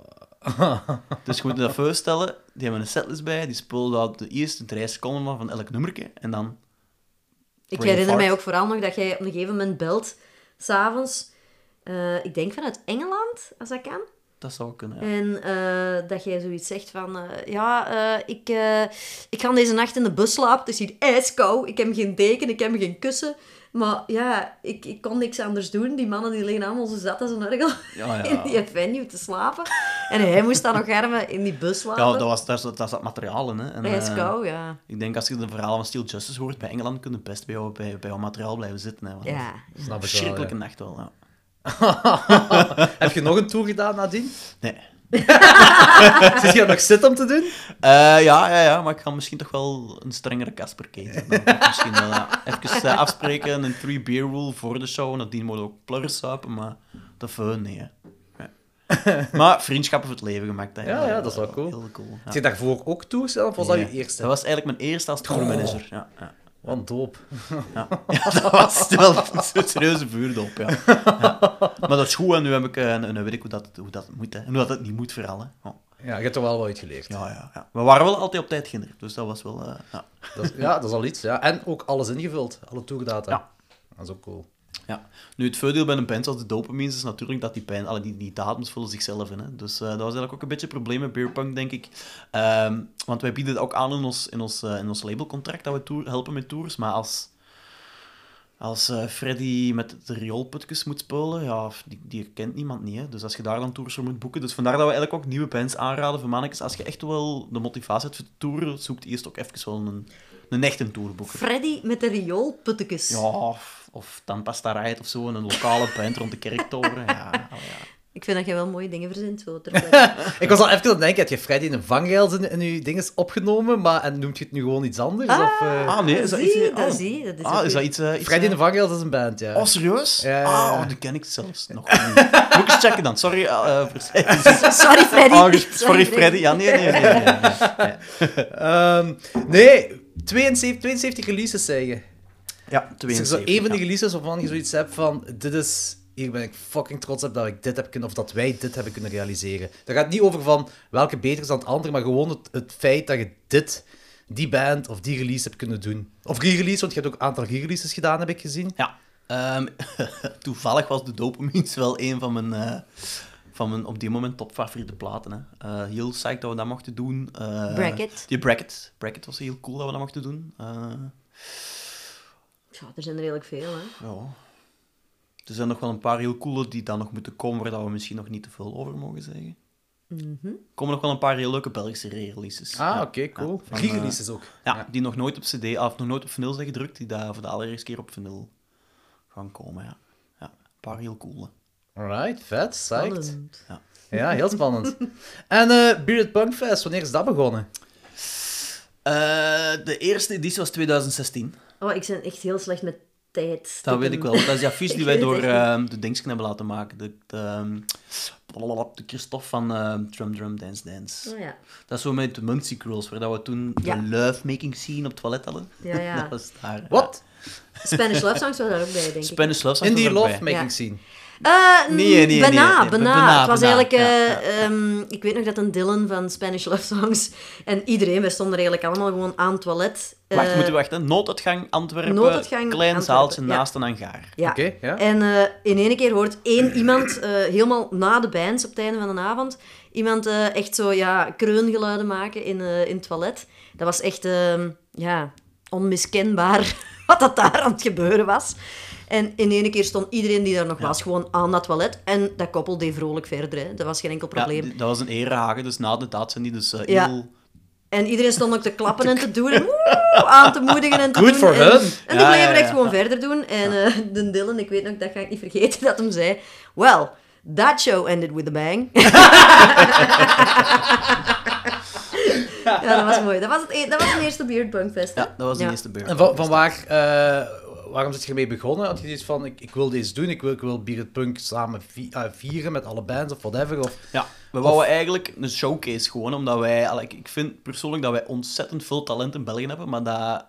Dus je moet je dat voorstellen, die hebben een setlist bij, die speelden dat de eerste drie seconden van, van elk nummertje, en dan... Ik Brain herinner mij fart. ook vooral nog dat jij op een gegeven moment belt, s'avonds, uh, ik denk vanuit Engeland, als dat kan. Dat zou kunnen, ja. En uh, dat jij zoiets zegt van... Uh, ja, uh, ik, uh, ik ga deze nacht in de bus slapen. Het is hier ijskoud. Ik heb geen deken, ik heb geen kussen. Maar ja, ik, ik kon niks anders doen. Die mannen die liggen allemaal zo zat als een orgel Ja, ja. in die venue te slapen. En hij moest dan nog armen in die bus slapen. Ja, dat was, dat, dat, dat zat materiaal in, hè. En, eh, ijskoud, ja. ik denk, als je de verhalen van Steel Justice hoort, bij Engeland kunnen best bij jou, bij, bij jouw materiaal blijven zitten, hè. Want dat is Ja. Snap ik wel, verschrikkelijke ja. nacht wel, ja. Heb je nog een tour gedaan nadien? Nee. Zit je nog zit om te doen? Uh, ja, ja, ja, maar ik ga misschien toch wel een strengere Casper kiezen. Dan moet ik misschien wel uh, even uh, afspreken, een three beer rule voor de show. Nadien moet ook plurren suipen, maar de fun, nee. Hè. Ja. Maar vriendschappen voor het leven gemaakt. Hè. Ja, ja, dat is wel cool. Heel cool. Ja. Heb je daarvoor ook tours gedaan, of was dat Nee, je eerste? Dat was eigenlijk mijn eerste als tourmanager. Ja, ja. Wat een doop. Ja. Ja, dat was wel een serieuze vuurdoop, ja. Ja. Maar dat is goed, en nu, heb ik, uh, nu weet ik hoe dat, hoe dat moet, hè. En hoe dat het niet moet vooral. Hè. Oh. Ja, je hebt er wel wat uit geleerd. Ja, ja, ja. We waren wel altijd op tijd kinderen, dus dat was wel... Uh, ja. Dat is, ja, dat is al iets. Ja. En ook alles ingevuld, alle tourdata. Ja. Dat is ook cool. Ja. Nu, het voordeel bij een band als de dopamines is natuurlijk dat die pijn, alle die, die datums vullen zichzelf in. Hè. Dus uh, dat was eigenlijk ook een beetje een probleem met Beerpunk, denk ik. Um, want wij bieden het ook aan in ons, in ons, uh, in ons labelcontract, dat we tour, helpen met tours. Maar als, als uh, Freddy met de rioolputjes moet spelen, ja, die, die kent niemand niet. Hè. Dus als je daar dan tours voor moet boeken. Dus vandaar dat we eigenlijk ook nieuwe bands aanraden voor mannetjes. Als je echt wel de motivatie hebt voor de tour, zoekt eerst ook even wel een, een echte tourboeker. Freddy met de rioolputtekes. Ja, of, of Tandpasta Riot of zo, een lokale band rond de kerktoren. Ja, oh ja. Ik vind dat je wel mooie dingen verzint. Zo, ter plekke. Ik was al even aan het denken, heb je Freddy in een vangrails in, in je dinges opgenomen, maar en noemt je het nu gewoon iets anders? Ah, of, uh... Ah, nee, is dat zie, iets... dat oh. zie, dat is Ah, ook is dat weer- iets... Uh, iets Freddy in uh... een vangrails is een band, ja. Oh, serieus? Ja, ja, ja. Ah, oh, die ken ik zelfs nog niet. Moet ik eens checken dan. Sorry, uh, voor... Sorry, Freddy. Ah, ges- sorry, Freddy. Ja, nee, nee, nee. nee, nee, nee. Um, nee, tweeënzeventig, tweeënzeventig releases zeggen. Ja, Is er zo tweeënzeventig. een van die ja. releases waarvan je zoiets hebt van, dit is... Hier ben ik fucking trots op dat ik dit heb kunnen, of dat wij dit hebben kunnen realiseren. Dat gaat niet over van welke beter is dan het andere, maar gewoon het, het feit dat je dit, die band of die release hebt kunnen doen. Of re-release, want je hebt ook een aantal re-releases gedaan, heb ik gezien. Ja. Um, toevallig was de Dopamines wel een van mijn, uh, van mijn op die moment topfavoriete platen. Hè. Uh, heel psyched dat we dat mochten doen. Uh, Bracket. Die Bracket. Bracket was heel cool dat we dat mochten doen. Uh, Ja, er zijn er redelijk veel, hè. ja. Er zijn nog wel een paar heel coole die dan nog moeten komen, waar we misschien nog niet te veel over mogen zeggen. Mm-hmm. Er komen nog wel een paar heel leuke Belgische re-releases. Ah, Ja. oké, cool. Ja, van, Re-releases ook. Ja, Ja. die nog nooit op cd, of nog nooit op vinyl zijn gedrukt, die daar voor de allereerste keer op vinyl gaan komen, ja. Ja, een paar heel coole. Alright, vet, psyched. Spannend. Ja. Ja, heel spannend. En eh Bearded Punk Fest, wanneer is dat begonnen? Uh, de eerste editie was twintig zestien. Oh, ik ben echt heel slecht met tijd. Dat weet ik wel. Want dat is die affiche die wij door uh, de Dingsken hebben laten maken. De, de, de Christophe van uh, Drum Drum Dance Dance. Oh, ja. Dat is zo met de Muncie Crawls, waar dat we toen Ja. de love-making scene op het toilet hadden. Ja, ja. Dat was daar. Wat? Spanish Love Songs was daar ook bij, denk ik. Spanish Love Songs In die was erbij. lovemaking Ja. scene. Uh, Nee, nee, nee, bijna, nee. bijna. Bijna, Het was bijna. eigenlijk... Ja, uh, ja. um, ik weet nog dat een Dylan van Spanish Love Songs... En iedereen, wij stonden er eigenlijk allemaal gewoon aan het toilet. Wacht, Uh, moeten we wachten. Nooduitgang Antwerpen, Nooduitgang klein Antwerpen, zaaltje ja. naast een hangaar. Ja. Oké, ja. En uh, in één keer hoort één iemand, uh, helemaal na de bands op het einde van de avond, iemand uh, echt zo, ja, kreungeluiden maken in, uh, in het toilet. Dat was echt, uh, ja, onmiskenbaar wat dat daar aan het gebeuren was. En in één keer stond iedereen die daar nog Ja. was gewoon aan dat toilet. En dat koppel deed vrolijk verder, hè. Dat was geen enkel Ja, probleem. die- dat was een erehagen, dus na de daad zijn die dus uh, Ja. heel... En iedereen stond ook te klappen en te doen en woe, aan te moedigen en te Good doen. for en, hun. En die Ja, bleven ja, ja. echt gewoon verder doen. En eh, de Dylan, ik weet nog, dat ga ik niet vergeten, dat hem zei... Well, that show ended with a bang. Ja, dat was mooi. Dat was het, e- dat was het eerste Beard Punk Fest. hè? Ja, dat was de Ja. eerste beurt. En van, van waar, eh, waarom zit je ermee begonnen? Had je iets van, ik, ik wil deze doen, ik wil, ik wil Bearded Punk samen vi- uh, vieren met alle bands of whatever? Of... Ja, we wouden eigenlijk een showcase gewoon, omdat wij... allee, Ik vind persoonlijk dat wij ontzettend veel talent in België hebben, maar dat,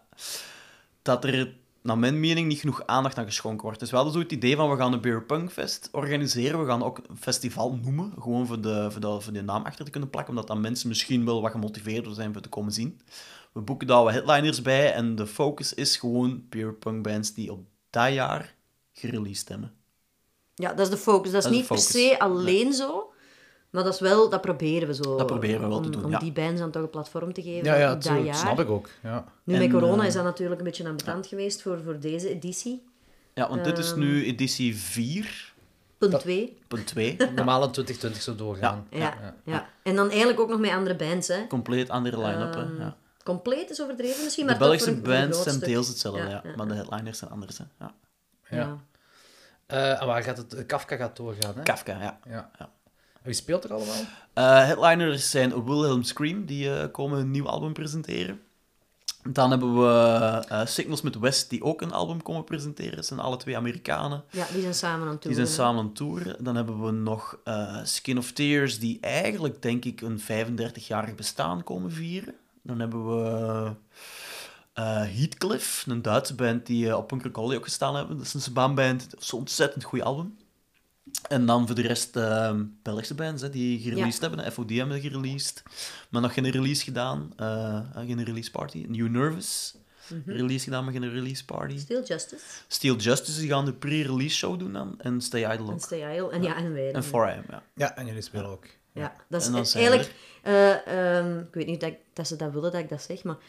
dat er, naar mijn mening, niet genoeg aandacht aan geschonken wordt. Dus we hadden zo het idee van, we gaan een Beer Punk Fest organiseren. We gaan ook een festival noemen, gewoon voor de, voor de, voor de naam achter te kunnen plakken, omdat dan mensen misschien wel wat gemotiveerder zijn voor te komen zien. We boeken daar wat headliners bij en de focus is gewoon Beer Punk bands die op dat jaar gereleased hebben. Ja, dat is de focus. Dat is Dat is niet de per focus. se alleen zo. Maar dat is wel, dat proberen we zo. Dat proberen we wel om, te doen, Om ja. die bands dan toch een platform te geven Ja, ja, op dat tuurlijk, jaar. snap ik ook. Ja. Nu En, met corona eh, is dat natuurlijk een beetje ambetant geweest voor, voor deze editie. Ja, want dit is nu editie vier Punt Dat- twee. punt twee. Normaal in twintig twintig zo doorgaan. Ja, Ja. ja. En dan eigenlijk ook nog met andere bands, hè. Compleet andere line-up, hè. Ehm, Ja. Compleet is overdreven misschien, De maar toch Belgische voor een- voor een bands groot zijn stuk. deels hetzelfde, Ja, ja, ja, maar de ja. headliners zijn anders. Hè. Ja. Ja. Ja. Eh, en waar gaat het? Kafka gaat doorgaan, hè? Kafka, ja. Ja. Ja. Wie speelt er allemaal? Eh, headliners zijn Wilhelm Scream, die eh, komen een nieuw album presenteren. Dan hebben we eh, Signals met West, die ook een album komen presenteren. Dat zijn alle twee Amerikanen. Ja, die zijn samen aan het Die toeren, zijn hè. samen aan het toeren. Dan hebben we nog eh, Skin of Tears, die eigenlijk, denk ik, een vijfendertig-jarig bestaan komen vieren. Dan hebben we eh, Heathcliff, een Duitse band die eh, op Punk Rock Holiday ook gestaan hebben. Dat is een Sabaan-band. Dat is een ontzettend goed album. En dan voor de rest eh, Belgische bands hè, die gereleased hebben. F O D hebben gereleased. Maar nog geen release gedaan. eh, geen release party. New Nervous. Release gedaan, maar geen release party. Still Justice. Steel Justice, die gaan de pre-release show doen dan. En Stay Idle En ook. Stay Idle. En ja, en wij. En four A M, ja. Ja, en jullie spelen ook. Ja, dat is En dan e- zijn eigenlijk... eh, ehm, ik weet niet dat, ik- dat ze dat willen dat ik dat zeg, maar...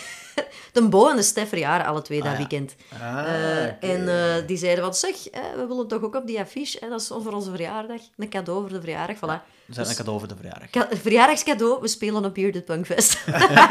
de Bo en de Stef verjaren alle twee dat Ah, ja. weekend. Ah, Eh, oké. En eh, die zeiden van, zeg, eh, we willen toch ook op die affiche, hè, dat is voor onze verjaardag, een cadeau voor de verjaardag, voilà. We zijn een cadeau voor de verjaardag. Ka- verjaardagscadeau, we spelen op Bearded Punk Fest.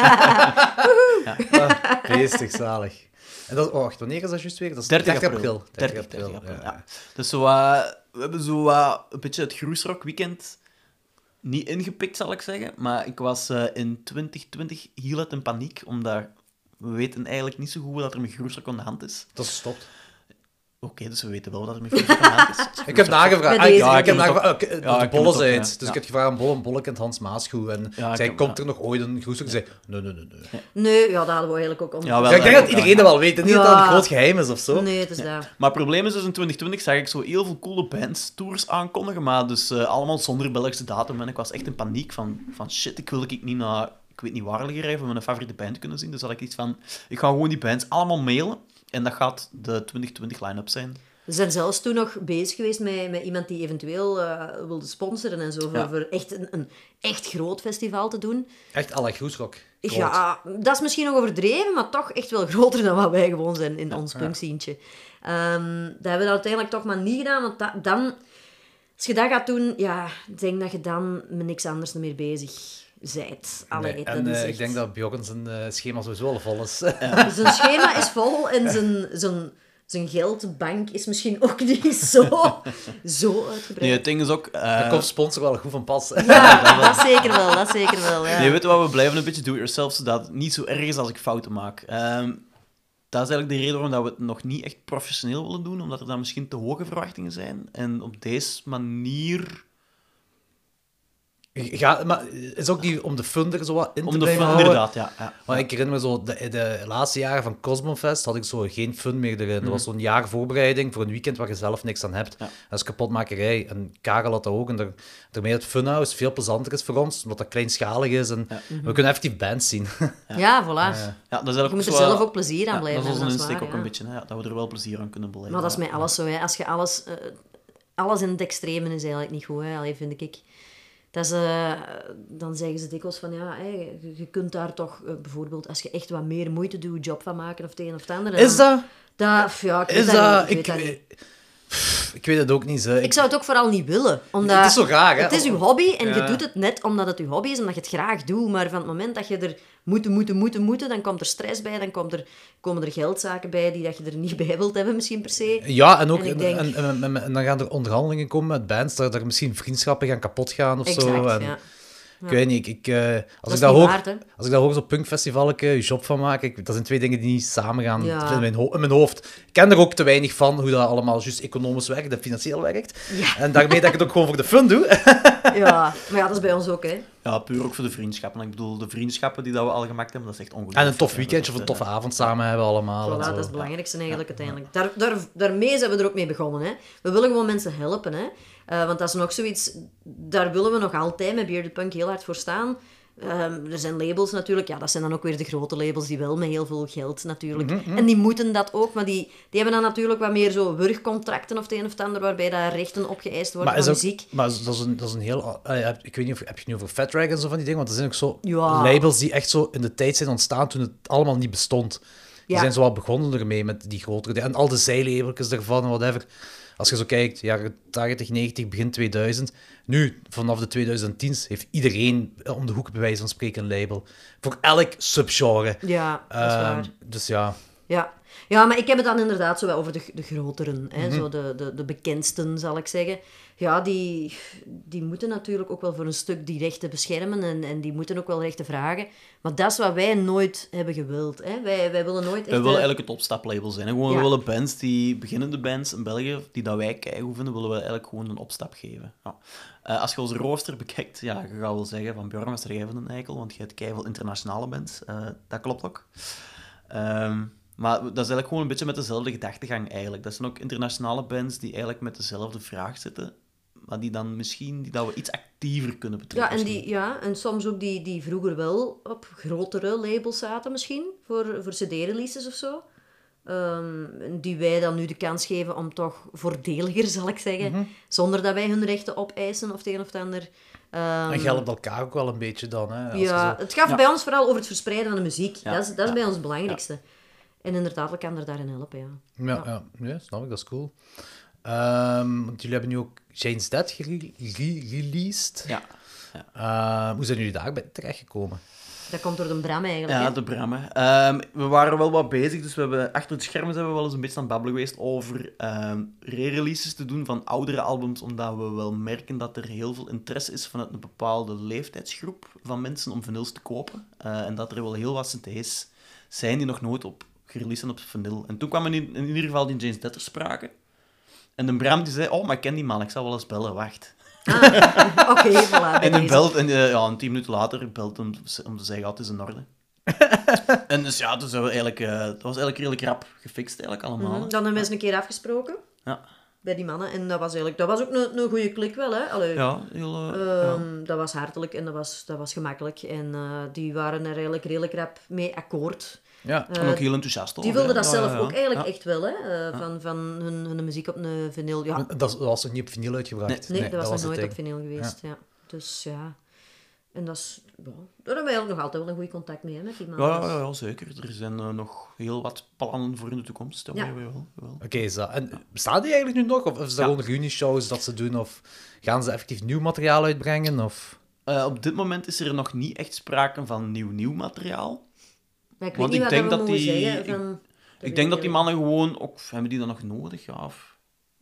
Ah, beestig, zalig. En dat, oh, wacht, wanneer is dat juist weer? Dat is dertig dertig april. dertig dertig april, april, ja. ja. Dus zo, eh, we hebben zo eh, een beetje het Groesrock weekend niet ingepikt, zal ik zeggen. Maar ik was eh, in twintig twintig heel uit in paniek, omdat we weten eigenlijk niet zo goed wat er met Groesrock aan de hand is. Dat is gestopt. Oké, dus we weten wel wat er met Groesrock aan de hand is. Ik heb nagevraagd. Met Ah, deze. ja, ik Ik heb heb het nagevraagd. ook- Okay, ja, de ik heb Bolle het ook, zei ja. het. Dus Ja. ik heb gevraagd aan Bolle en Bolle kent Hans Maasgoed. En Ja, ik zei, heb- komt ja. er nog ooit een groeshoek? Ik zei, nee, nee, nee. nee. Nee, ja, dat hadden we eigenlijk ook om. Ja, wel, Ja, ik denk ja, dat iedereen dat wel weet. en Niet dat dat Ja. een groot geheim is of zo. Nee, het is dat. Maar het probleem is dus in twintig twintig zag ik zo heel veel coole bands tours aankondigen, maar dus eh, allemaal zonder Belgische datum. En ik was echt in paniek van, van shit, ik wil ik niet naar, ik weet niet waar liggen rijden om mijn favoriete band te kunnen zien. Dus had ik iets van, ik ga gewoon die bands allemaal mailen en dat gaat de twintig twintig line-up zijn. We zijn zelfs toen nog bezig geweest met, met iemand die eventueel eh, wilde sponsoren en zo, voor, Ja. voor echt een, een echt groot festival te doen. Echt à la Groesrock. Groot. Ja, dat is misschien nog overdreven, maar toch echt wel groter dan wat wij gewoon zijn in ons punkscientje. Ehm dat hebben we uiteindelijk toch maar niet gedaan, want da- dan... Als je dat gaat doen, ja, ik denk dat je dan met niks anders meer bezig zijt. Allee, Nee, dat en is eh, echt- ik denk dat Bjorn zijn eh, schema sowieso al vol is. Zijn schema is vol en zijn, zijn, zijn geldbank is misschien ook niet zo, zo uitgebreid. Nee, het ding is ook... eh, Daar komt sponsor wel goed van pas. Ja, dat zeker wel, dat zeker wel. Ja. Nee, weet je wat, we blijven een beetje do-it-yourself, zodat het niet zo erg is als ik fouten maak. Ehm, dat is eigenlijk de reden waarom dat we het nog niet echt professioneel willen doen, omdat er dan misschien te hoge verwachtingen zijn. En op deze manier... Ga, maar is ook niet om de fun er zo wat in Om te de blijven fun, houden? inderdaad, ja. ja. Maar ik herinner me zo, de, de laatste jaren van Cosmofest had ik zo geen fun meer erin. Mhm. Dat was zo'n jaar voorbereiding voor een weekend waar je zelf niks aan hebt. Ja. Dat is kapotmakerij. En Karel had dat ook. En daar, daarmee het Funhouse veel plezanter is voor ons, omdat dat kleinschalig is. En Ja. we kunnen effectief bands zien. Ja, voilà. Ja, dat is eigenlijk Je moet er zo, zelf ook plezier aan ja, blijven dat is hebben, onze dat is insteek waar, ook ja. een beetje, hè, ja, dat we er wel plezier aan kunnen beleven. Maar dat is ja. met alles zo, hè. Als je alles... eh, alles in het extreme is eigenlijk niet goed, hè. Allee, vind ik. Dat is, eh, dan zeggen ze dikwijls van, ja, hè, je, je kunt daar toch, eh, bijvoorbeeld, als je echt wat meer moeite doet, job van maken of het een of het ander. Is dan- dat? dat pff, ja, ik weet Is dat, dat... niet, Ik, ik, weet dat niet. pff, ik weet het ook niet. Hè. Ik zou het ook vooral niet willen. Omdat Het is zo raar, hè? Het is je hobby en Ja. je doet het net omdat het je hobby is, omdat je het graag doet. Maar van het moment dat je er moeten, moeten, moeten, moeten, dan komt er stress bij, dan komt er, komen er geldzaken bij die dat je er niet bij wilt hebben misschien per se. Ja, en ook En ik en, denk- en, en- en- en dan gaan er onderhandelingen komen met bands, dat er misschien vriendschappen gaan kapot gaan of Exact, zo. En, ja. Ik weet niet, ik, ik, eh, als, Dat is ik dat niet hoor, waard, hè? als ik dat hoor, zo'n punkfestivaletje, je job van maken, ik, dat zijn twee dingen die niet samen gaan Ja. in, mijn ho- in mijn hoofd. Ik ken er ook te weinig van, hoe dat allemaal juist economisch werkt en financieel werkt. Ja. En daarmee dat ik het ook gewoon voor de fun doe. Ja, maar ja, dat is bij ons ook, hè. Ja, puur ook voor de vriendschappen. Ik bedoel, de vriendschappen die dat we al gemaakt hebben, dat is echt ongelooflijk. En een tof weekendje of een toffe avond samen hebben allemaal. Voilà, en zo. dat is het belangrijkste eigenlijk uiteindelijk. Daar, daar, daarmee zijn we er ook mee begonnen. Hè. We willen gewoon mensen helpen. Hè. Uh, want dat is nog zoiets... Daar willen we nog altijd met Bearded Punk heel hard voor staan. Um, er zijn labels natuurlijk. Ja, dat zijn dan ook weer de grote labels die wel met heel veel geld natuurlijk. Mhm, En die moeten dat ook. Maar die, die hebben dan natuurlijk wat meer zo wurgcontracten of het een of het ander, waarbij daar rechten opgeëist worden Maar, is van ook, muziek. maar dat is een, dat is een heel... eh, heb- ik weet niet of... Heb je het nu over Fat Rag en zo van die dingen? Want er zijn ook zo Ja. labels die echt zo in de tijd zijn ontstaan toen het allemaal niet bestond. Die Ja. zijn zo wat begonnen ermee met die grotere dingen. En al de zijlabeltjes ervan en whatever. Als je zo kijkt, jaren tachtig, negentig, begin tweeduizend. Nu, vanaf de tweeduizend tien's, heeft iedereen om de hoek bij wijze van spreken een label. Voor elk subgenre. Ja, dat is Ehm, waar. Dus ja... Ja. ja, maar ik heb het dan inderdaad zo wel over de, de groteren, hè? Mhm. Zo de, de, de bekendsten, zal ik zeggen. Ja, die, die moeten natuurlijk ook wel voor een stuk die rechten beschermen en, en die moeten ook wel rechten vragen. Maar dat is wat wij nooit hebben gewild. Hè? Wij, wij willen nooit echt... We willen eh, eigenlijk het opstaplabel zijn. Hè. Gewoon, Ja. We willen bands, die beginnende bands in België, die dat wij keigoed vinden, willen we eigenlijk gewoon een opstap geven. Ja. Uh, als je onze rooster bekijkt, ja, je gaat wel zeggen van Björn, was er jij van een eikel, want je hebt keiveel internationale bands. Uh, dat klopt ook. Um, maar dat is eigenlijk gewoon een beetje met dezelfde gedachtegang eigenlijk. Dat zijn ook internationale bands die eigenlijk met dezelfde vraag zitten, maar die dan misschien die dat we iets actiever kunnen betrekken. Ja, en, die, ja, en soms ook die, die vroeger wel op grotere labels zaten misschien, voor, voor cd-releases of zo. Um, die wij dan nu de kans geven om toch voordeliger, zal ik zeggen, Mhm. zonder dat wij hun rechten opeisen of het een of het ander. Um, En je helpt elkaar ook wel een beetje dan. Hè, als ja, je zo- het gaat Ja. bij ons vooral over het verspreiden van de muziek. Ja, Dat is, dat is ja, bij ons het belangrijkste. En inderdaad, we kan er daarin helpen, ja. Ja, ja. ja, snap ik, dat is cool. Ehm, want jullie hebben nu ook Jane's Dead gere- re- released. Ja. Ehm, hoe zijn jullie daarbij terechtgekomen? Dat komt door de Bram eigenlijk. Ja, hè. de Brammen. Ehm, we waren wel wat bezig, dus we hebben, achter het scherm zijn we wel eens een beetje aan het babbelen geweest over ehm re-releases te doen van oudere albums, omdat we wel merken dat er heel veel interesse is vanuit een bepaalde leeftijdsgroep van mensen om vinyls te kopen. Uh, en dat er wel heel wat cd's zijn die nog nooit op gereleased zijn op vinyl. En toen kwam in, in ieder geval die Jane's Dead ter sprake. En de Bram die zei, oh, maar ik ken die man, ik zal wel eens bellen, wacht. Oké, voilà. bij En hij deze. belt, en uh, ja, een tien minuten later belt hem om te zeggen, ja, het is in orde. En dus ja, dus we eigenlijk, uh, dat was eigenlijk redelijk rap gefixt eigenlijk allemaal. Mhm, hè. Dan hebben we eens een keer afgesproken Ja, bij die mannen. En dat was eigenlijk dat was ook een, een goede klik wel, hè. Allee, ja, heel, uh, ehm, ja. Dat was hartelijk en dat was, dat was gemakkelijk. En uh, die waren er eigenlijk redelijk rap mee akkoord. Ja. Uh, En ook heel enthousiast die over, wilden hè. dat Ja, zelf ja, ook eigenlijk ja. echt wel, hè. Uh, van van hun, hun muziek op een vinyl. Ja, Dat, dat was nog niet op vinyl uitgebracht. nee, dat was nog het nooit op ding. vinyl geweest, ja. Dus ja... En dat is... Ja, daar hebben wij ook nog altijd wel een goed contact mee, hè, met die mannen. Ja, ja, ja, zeker. Er zijn uh, nog heel wat plannen voor in de toekomst. Dat Ja. ja. wel, wel. Oké, is dat... En bestaan die eigenlijk nu nog? Of is dat Ja. gewoon reunieshows dat ze doen? Of gaan ze effectief nieuw materiaal uitbrengen? Of... Uh, op dit moment is er nog niet echt sprake van nieuw nieuw materiaal. Maar ik weet Want niet ik wat denk dat we dat mogen die- zeggen. Van... Ik denk dat die mannen gewoon ook... Hebben die dat nog nodig? Ja, of...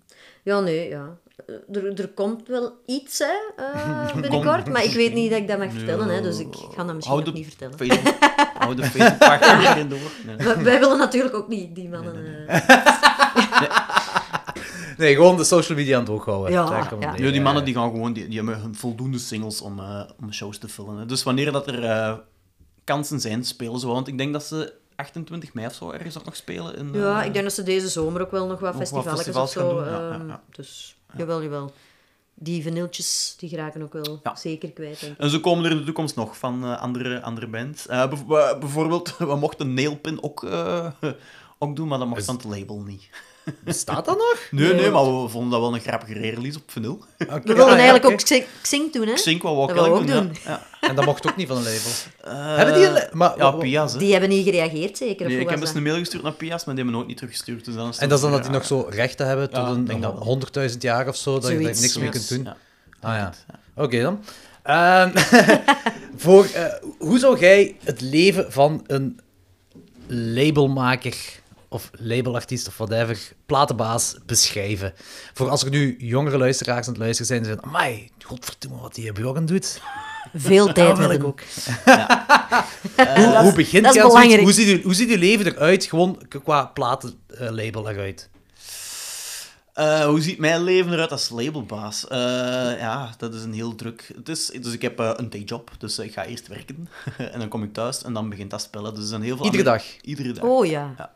Ja, nee, ja. Er, er komt wel iets, hè, uh, binnenkort, maar ik weet niet dat ik dat mag vertellen, hè, dus ik ga dat misschien nog niet vertellen. Facebook, hou de Facebook-pagina erin door. Nee. Wij, wij willen natuurlijk ook niet die mannen... Uh... nee. nee, gewoon de social media aan het oog houden. Ja, ja. ja, die mannen die gaan gewoon, die, die hebben hun voldoende singles om, uh, om shows te vullen. Hè. Dus wanneer dat er uh, kansen zijn, spelen ze wel, want ik denk dat ze achtentwintig mei of zo ergens ook nog spelen. In, uh, ja, ik denk dat ze deze zomer ook wel nog wat festivals of zo. Doen, ja, uh, ja, ja. Dus, ja. jawel, jawel. Die vinyltjes, die geraken ook wel ja. zeker kwijt. Denk ik. En zo komen er in de toekomst nog van uh, andere, andere bands. Uh, bev- bijvoorbeeld, we mochten Nailpin ook, uh, ook doen, maar dat mocht Is... van het label niet. Bestaat dat nog? Nee, nee, maar we vonden dat wel een grappige re-release op vinyl. Okay. We wilden eigenlijk ja, okay. ook Xing doen, hè? Xing wou we ook, dat ook doen. doen. Ja. Ja. En dat mocht ook niet van een label. Uh, hebben die een la- maar, Ja, Pia's. Hè? Die hebben niet gereageerd, zeker? Nee, of ik heb eens dus een mail gestuurd naar Pia's, maar die hebben me nooit niet teruggestuurd. Dus dan is en dat is dan ja, dat die nog zo rechten hebben tot ja, een denk dat honderdduizend jaar of zo, dat Zoiets, je daar niks ja. mee kunt doen? Ja. Ah ja. ja. Oké okay, dan. Uh, voor, uh, hoe zou jij het leven van een labelmaker of labelartiest of whatever, platenbaas beschrijven? Voor als er nu jongere luisteraars aan het luisteren zijn, die zeggen, amai, godverdomme wat die Bjorn doet. Veel tijd dat wil hebben. ik ook. Ja. uh, hoe, hoe begint dat is je belangrijk. Hoe ziet, je, hoe ziet je leven eruit, gewoon qua platenlabel eruit? Uh, hoe ziet mijn leven eruit als labelbaas? Uh, ja, dat is een heel druk... Het is, dus ik heb uh, een dayjob, dus ik ga eerst werken. En dan kom ik thuis en dan begint dat spellen. Dus er zijn heel veel Iedere andere... dag? Iedere dag. Oh ja. ja.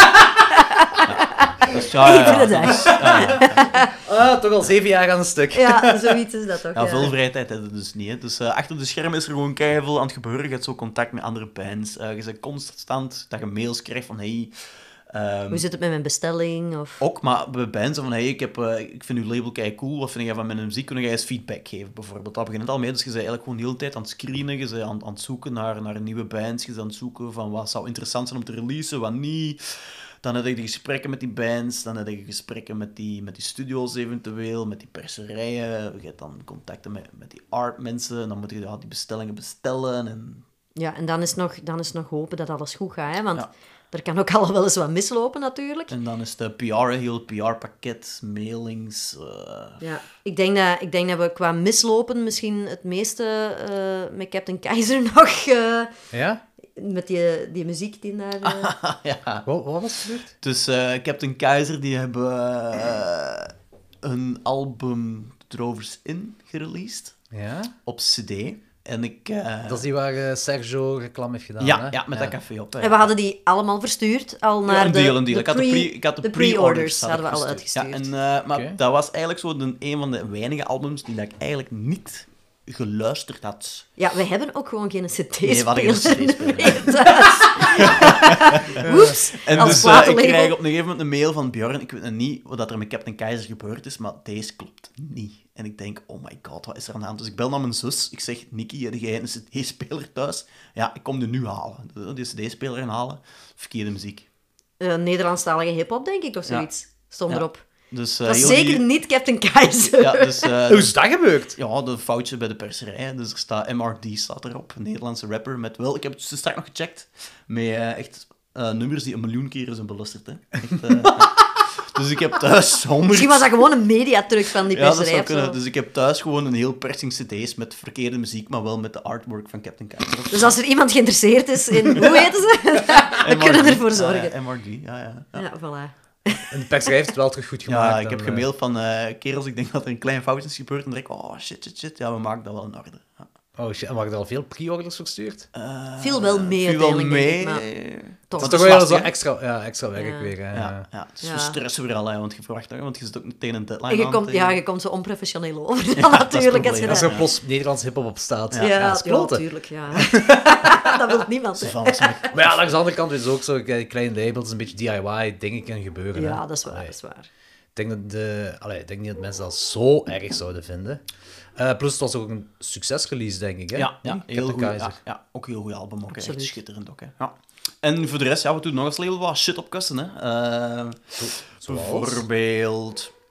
ja. Dus, ja, ja, Iedere ja, dag. Dus, ja, ja. Ah, toch al zeven jaar aan een stuk. Ja, zoiets is dat toch. Ja, Ja, veel vrije tijd hebben we dus niet. Hè. Dus uh, achter de schermen is er gewoon keiveel aan het gebeuren. Je hebt zo contact met andere bands. Uh, je bent constant dat je mails krijgt van... Hey, Um, Hoe zit het met mijn bestelling? Of... Ook, maar bij bands van, hey, ik, heb, uh, ik vind uw label kei cool, wat vind jij van mijn muziek? Kun jij eens feedback geven, bijvoorbeeld? Dat begint het al mee, dus je bent eigenlijk gewoon de hele tijd aan het screenen, je bent aan, aan het zoeken naar, naar nieuwe bands, je bent aan het zoeken van wat zou interessant zijn om te releasen, wat niet. Dan heb je de gesprekken met die bands, dan heb je gesprekken met die, met die studios eventueel, met die perserijen, je hebt dan contacten met, met die artmensen, en dan moet je ja, die bestellingen bestellen. En... Ja, en dan is, nog, dan is nog hopen dat alles goed gaat, hè, want... Ja. Er kan ook al wel eens wat mislopen, natuurlijk. En dan is de P R, heel P R-pakket, mailings... Uh... Ja, ik denk, dat, ik denk dat we qua mislopen misschien het meeste uh, met Captain Keizer nog... Uh, ja? Met die, die muziek die daar... Uh... ja. Wat, wat was het gebeurd? Dus uh, Captain Keizer, die hebben uh, een album Drovers In gereleased. Ja? Op cd. En ik... Uh... Dat is die waar uh, Sergio reclame heeft gedaan, ja, hè? ja, met ja. dat café op. Hè. En we hadden die allemaal verstuurd, al naar ja, een deel, de, een deel. de, Ik had pre, de, pre, ik had de, de pre-orders, pre-orders hadden we al uitgestuurd. Ja, en, uh, maar okay. dat was eigenlijk zo de, een van de weinige albums die dat ik eigenlijk niet geluisterd had. Ja, we hebben ook gewoon geen cd-speler nee, we hadden geen cd-speler meer thuis. Oeps, en als dus uh, ik platenlabel. krijg op een gegeven moment een mail van Björn. Ik weet nog niet wat er met Captain Keizer gebeurd is, maar deze klopt niet. En ik denk, oh my god, wat is er aan de hand? Dus ik bel naar mijn zus. Ik zeg, Nikki, heb jij een cd-speler thuis? Ja, ik kom die nu halen. Die cd-speler gaan halen. Verkeerde muziek. Uh, Nederlandstalige hip-hop, denk ik, of zoiets. Ja. Stond ja. erop. Dus, uh, dat is heel zeker die... niet Captain Keizer. Ja, dus, uh, Hoe is dat gebeurd? Ja, de foutje bij de perserij. Dus er staat M R D staat erop, een Nederlandse rapper. Met wel, ik heb het straks nog gecheckt, met uh, echt uh, nummers die een miljoen keer zijn belasterd. Hè. Echt, uh, dus ik heb thuis honderd... Misschien was dat gewoon een mediatruc van die ja, dat perserij. zou kunnen. Dus ik heb thuis gewoon een heel persing cd's met verkeerde muziek, maar wel met de artwork van Captain Keizer. Dus als er iemand geïnteresseerd is in... Hoe heten ze? We kunnen ervoor zorgen. Ja, ja, M R D, ja, ja. Ja, ja voilà. En de perserij heeft het wel terug goed gemaakt. Ja, ik dan, heb gemaild van, uh, kerels, ik denk dat er een klein fout is gebeurd. En dan denk ik, oh, shit, shit, shit. Ja, we maken dat wel in orde. Ja. Oh shit, en waren er al veel pre-orders verstuurd? Uh, viel wel mee viel wel uiteindelijk, mee. denk ik, maar... Toch, toch. toch wel zo extra, ja, extra werk ja. weer. Hè. Ja, ja, het is ja. stressen weer al, hè, want je verwacht hè, want je zit ook meteen een deadline En je aan komt, tegen... ja, je komt zo onprofessioneel over dan Ja, natuurlijk. dat is het Als je Als dat... er plots Nederlands hip-hop op staat. Ja, ja, ja, dat is kloten. natuurlijk, ja. Dat wil niemand. Ze Hè. vallen ze met- Maar ja, langs de andere kant is het ook zo, kleine labels, een beetje D I Y, dingen kunnen gebeuren. Ja, hè. dat is waar, Allee. dat is waar. Ik denk, dat de, allee, ik denk niet dat mensen dat zo erg zouden vinden. Uh, plus, het was ook een succesrelease, denk ik. Hè? Ja, ja, Captain heel goed. Keizer. Ja, ja, ook een heel goed album. Ook, hè. Echt Absoluut. schitterend ook. Hè. Ja. En voor de rest, ja, we doen nog als label wat shit op kussen. Hè. Uh, Zo- zoals? bijvoorbeeld...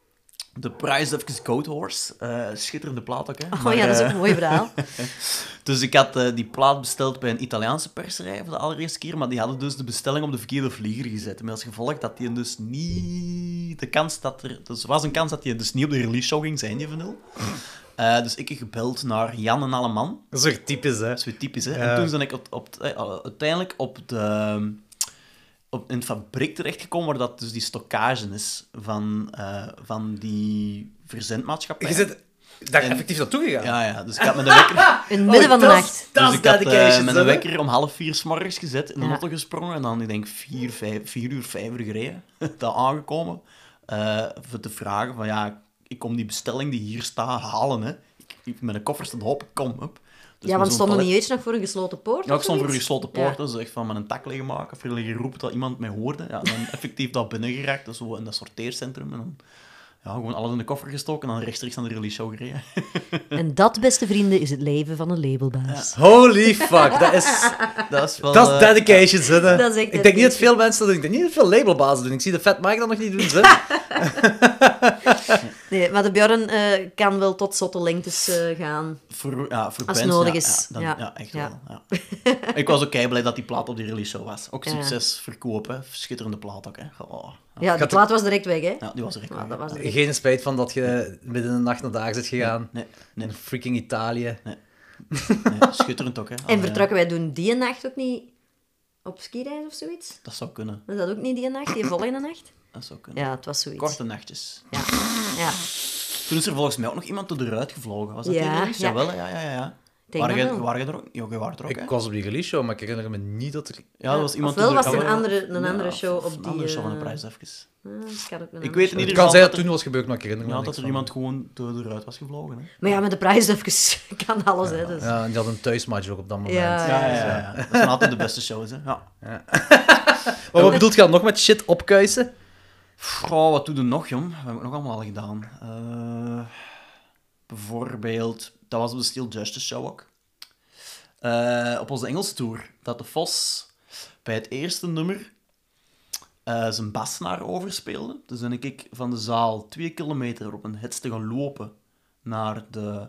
The Price of Goat Horse. Uh, schitterende plaat ook, hè. Oh Maar, ja, dat is ook uh, een mooi verhaal. Dus ik had uh, die plaat besteld bij een Italiaanse perserij voor de allereerste keer, maar die hadden dus de bestelling op de verkeerde vlieger gezet. Met als gevolg dat die dus niet... De kans dat er... Dus er was een kans dat die dus niet op de release show ging zijn, die vinyl. Uh, dus ik heb gebeld naar Jan en Alleman. Dat is weer typisch, hè? Dat is weer typisch, hè. Ja. En toen ben ik op, op, uh, uiteindelijk op de... Op, in de fabriek terechtgekomen waar dat dus die stockage is van, uh, van die verzendmaatschappij. Je zit daar En- effectief naartoe gegaan. Ja, ja. Dus ik had met de wekker... In het midden van de Oh, dat is- nacht. Dat dus is ik had uh, dedication, met hè? een wekker om half vier 's morgens gezet, in de Ja. auto gesprongen en dan, ik denk, vier, vijf, vier uur, vijf uur gereden. Daar aangekomen. Uh, voor te vragen van, ja, ik kom die bestelling die hier staat halen, hè. Ik, ik, met een koffer stond op, kom, op. Dus Ja, met want zo'n stonden palet- niet eens nog voor een gesloten poort? Ja, ik of stond voor een zoiets? gesloten poort, Ja. dus echt van met een tak liggen maken, of er liggen roepen dat iemand mij hoorde. Ja, dan effectief dat binnen geraakt, dus zo in dat sorteercentrum. En dan ja, gewoon alles in de koffer gestoken en dan rechtstreeks naar de release show gereden. En dat, beste vrienden, is het leven van een labelbaas. Holy fuck, dat is, Dat is wel... dat is eh, dedication, zin, hè? Dat is echt Ik denk niet dat dedication. veel mensen dat doen. Ik denk niet dat veel labelbazen doen. Ik zie de Fat Mike dan nog niet doen, zin. Nee, maar de Björn eh, kan wel tot zotte lengtes eh, gaan. Voor, ja, voor Als bands, nodig ja, is. Ja, dan- Ja. ja, echt Ja. wel. Ja. Ik was ook kei blij dat die plaat op die release show was. Ook Ja. succes verkopen. Schitterende plaat ook, hè. Oh, ja. Ja, de Gaat plaat was direct weg, hè? Ja, die was er echt Ja, wel, dat ja. was direct. Geen spijt van dat je midden in de nacht naar daar zit gegaan. Nee, nee, In freaking Italië. nee. Schitterend ook, hè. En Allee, vertrokken wij doen die nacht ook niet op skireis of zoiets? Dat zou kunnen. Was dat ook niet die nacht, die volgende nacht? Dat zou kunnen. Ja, het was zoiets. Korte nachtjes. Ja. Ja. Toen is er volgens mij ook nog iemand door de ruit gevlogen. Was dat Ja, die release? ja. Jawel, ja, ja, ja. ja. Denk Waren dat jij wel. waren jij er ook? Ja, jij waren er ook, hè? Ik was op die release show, maar ik herinner me niet dat er... Ja, er was iemand Ofwel door was de- er een Ja, andere, een ja, andere of- show of op een die... andere show van de eh, prijs, even. ah, dat kan ook een Ik andere weet show. in ieder Het geval kan zijn dat dat er- toen was gebeurd, maar ik herinner me Ja, niks dat er van. iemand gewoon door de ruit was gevlogen, hè? Maar ja, met de prijs even kan alles, hè. Dus. Ja, en die had een thuismatch ook op dat moment. Ja, Ja, ja, ja. ja. Dat zijn altijd de beste shows, hè? Ja. Maar wat bedoelt je dan nog met shit opkuisen? Goh, wat doe je nog, jong? Wat heb ik nog allemaal al gedaan? Eh, bijvoorbeeld, dat was op de Steel Justice Show ook. Eh, op onze Engelse tour, dat de Vos bij het eerste nummer eh, zijn bas naar overspeelde. Dus ben ik van de zaal twee kilometer op een hits te gaan lopen naar de...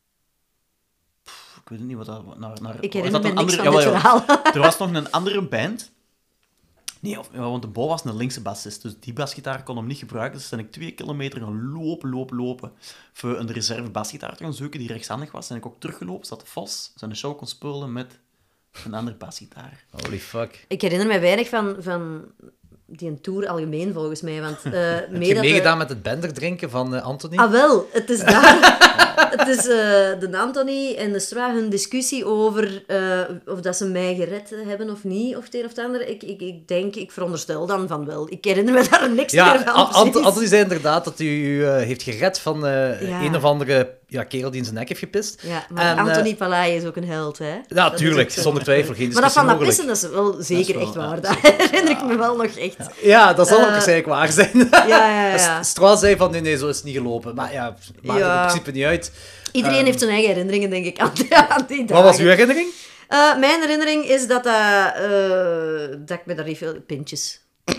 Pff, ik weet niet wat dat... Naar, naar, Ik was herinner dat me een niks andere- van dit jawel, jawel. verhaal. Er was nog een andere band. Nee, of, ja, want de Bo was een linkse bassist, dus die basgitaar kon hem niet gebruiken. Dus ben ik twee kilometer gaan lopen, lopen, lopen voor een reserve basgitaar te gaan zoeken die rechtshandig was. En ik ook teruggelopen, zodat de Vos zijn show kon spelen met een andere basgitaar. Holy fuck. Ik herinner me weinig van, van die een tour algemeen, volgens mij. Want, uh, Heb mee je dat meegedaan met het bender drinken van uh, Anthony? Ah, wel. Het is daar... Het is uh, de Anthony en de Stra hun discussie over uh, of dat ze mij gered hebben of niet, of het een of het ander. Ik, ik, ik denk, ik veronderstel dan van wel. Ik herinner me daar niks Ja, meer van. Ant- Ant- precies. Anthony zei inderdaad dat hij u uh, heeft gered van uh, Ja. een of andere ja, kerel die in zijn nek heeft gepist. Ja, maar En, uh, Anthony Palai is ook een held, hè? Ja, Dat tuurlijk. is ook zo. Zonder twijfel. Geen Maar dat van discussie dat mogelijk. pissen, dat is wel zeker wel- echt ja, waar. dat Dat is herinner ik me wel nog echt. Ja, Ja, dat zal ook Eh, waarschijnlijk waar zijn. ja, ja. ja. Stroa zei van, nee, nee, zo is het niet gelopen. Maar ja, maakt Ja. in principe niet uit. Iedereen Ehm, heeft zijn eigen herinneringen, denk ik, aan die, aan die dagen. Wat was uw herinnering? Uh, mijn herinnering is dat, dat, uh, dat ik me daar niet veel... Pintjes.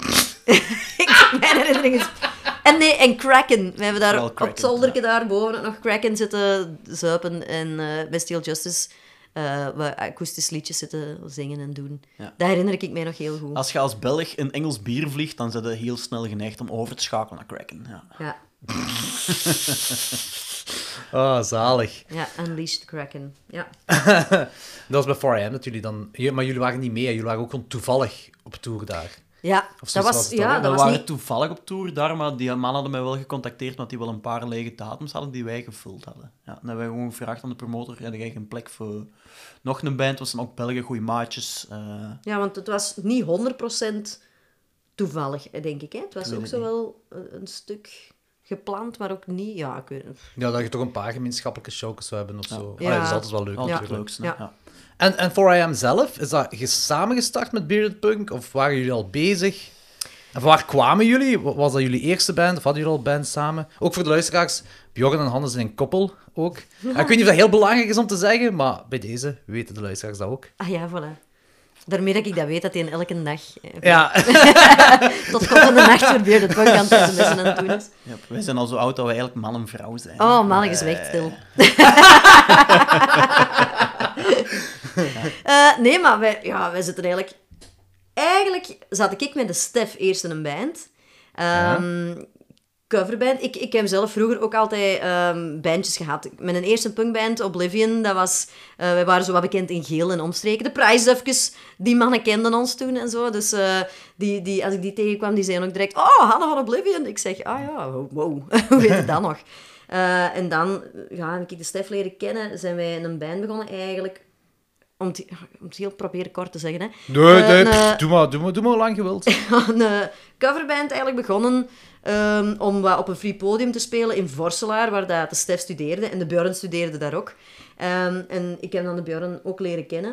Ik- mijn herinnering is... En nee, en Kraken. We hebben daar Vooral op Kraken, het zolderke daar boven ook nog Kraken zitten zuipen. En uh, bij Steel Justice uh, we akoestisch liedjes zitten zingen en doen. Ja. Dat herinner ik mij nog heel goed. Als je als Belg een Engels bier vliegt, dan zijn je heel snel geneigd om over te schakelen naar Kraken. Ja. Ja, Oh, zalig. ja, Unleashed Kraken. Ja. Dat was bij four a.m. dat jullie dan... Ja, maar jullie waren niet mee, hè. Jullie waren ook gewoon toevallig op tour daar. Ja, Of dat zoiets was, was het toch, ja, hè? dat we was waren niet... toevallig op tour daar, maar die man hadden mij wel gecontacteerd omdat die wel een paar lege datums hadden die wij gevuld hadden. Ja, dan hebben wij gewoon gevraagd aan de promotor, heb jij geen plek voor nog een band? Was dan ook Belgen, goede maatjes. eh, Ja, want het was niet honderd procent toevallig, denk ik. Hè? Het was weet ook het zo wel een, een stuk gepland, maar ook niet... Ja, ik weet het. Ja, dat je toch een paar gemeenschappelijke shows zou hebben of Ja. zo. Ja. Allee, dat is altijd wel leuk. altijd natuurlijk. leukste. Ja. Ja. En, en four a.m. zelf, is dat ge- samen gestart met Bearded Punk? Of waren jullie al bezig? En van waar kwamen jullie? Wa- Was dat jullie eerste band? Of hadden jullie al bands samen? Ook voor de luisteraars, Bjorn en Hannes zijn een koppel ook. En ik weet niet of dat heel belangrijk is om te zeggen, maar bij deze weten de luisteraars dat ook. Ah ja, voilà. Daarmee dat ik dat weet, dat hij elke dag... eh, Ja. tot kort in de nacht voor Bearded Punk aan het sms'en aan het doen is. Ja, wij zijn al zo oud dat we eigenlijk man en vrouw zijn. Oh, man, je zwijgt stil. Uh, nee, maar wij, ja, wij zitten eigenlijk... Eigenlijk zat ik met de Stef eerst in een band. Um, coverband. Ik, ik heb zelf vroeger ook altijd um, bandjes gehad. Met een eerste punkband, Oblivion, dat was... Uh, wij waren zo wat bekend in Geel en omstreken. De Prijsdufjes, die mannen kenden ons toen en zo. Dus uh, die, die, als ik die tegenkwam, die zeiden ook direct... Oh, Hanne van Oblivion. Ik zeg, ah ja, wow, hoe weet je dat nog? Uh, en dan, ja, heb ik de Stef leren kennen, zijn wij in een band begonnen eigenlijk... Om het, om het heel proberen kort te zeggen, hè. Nee, Uh, nee, een, pff, doe, maar, doe, maar, doe maar hoe lang je wilt. een uh, coverband eigenlijk begonnen um, om wat op een free podium te spelen in Vorselaar, waar dat de Stef studeerde. En de Björn studeerde daar ook. Um, en ik heb dan de Björn ook leren kennen.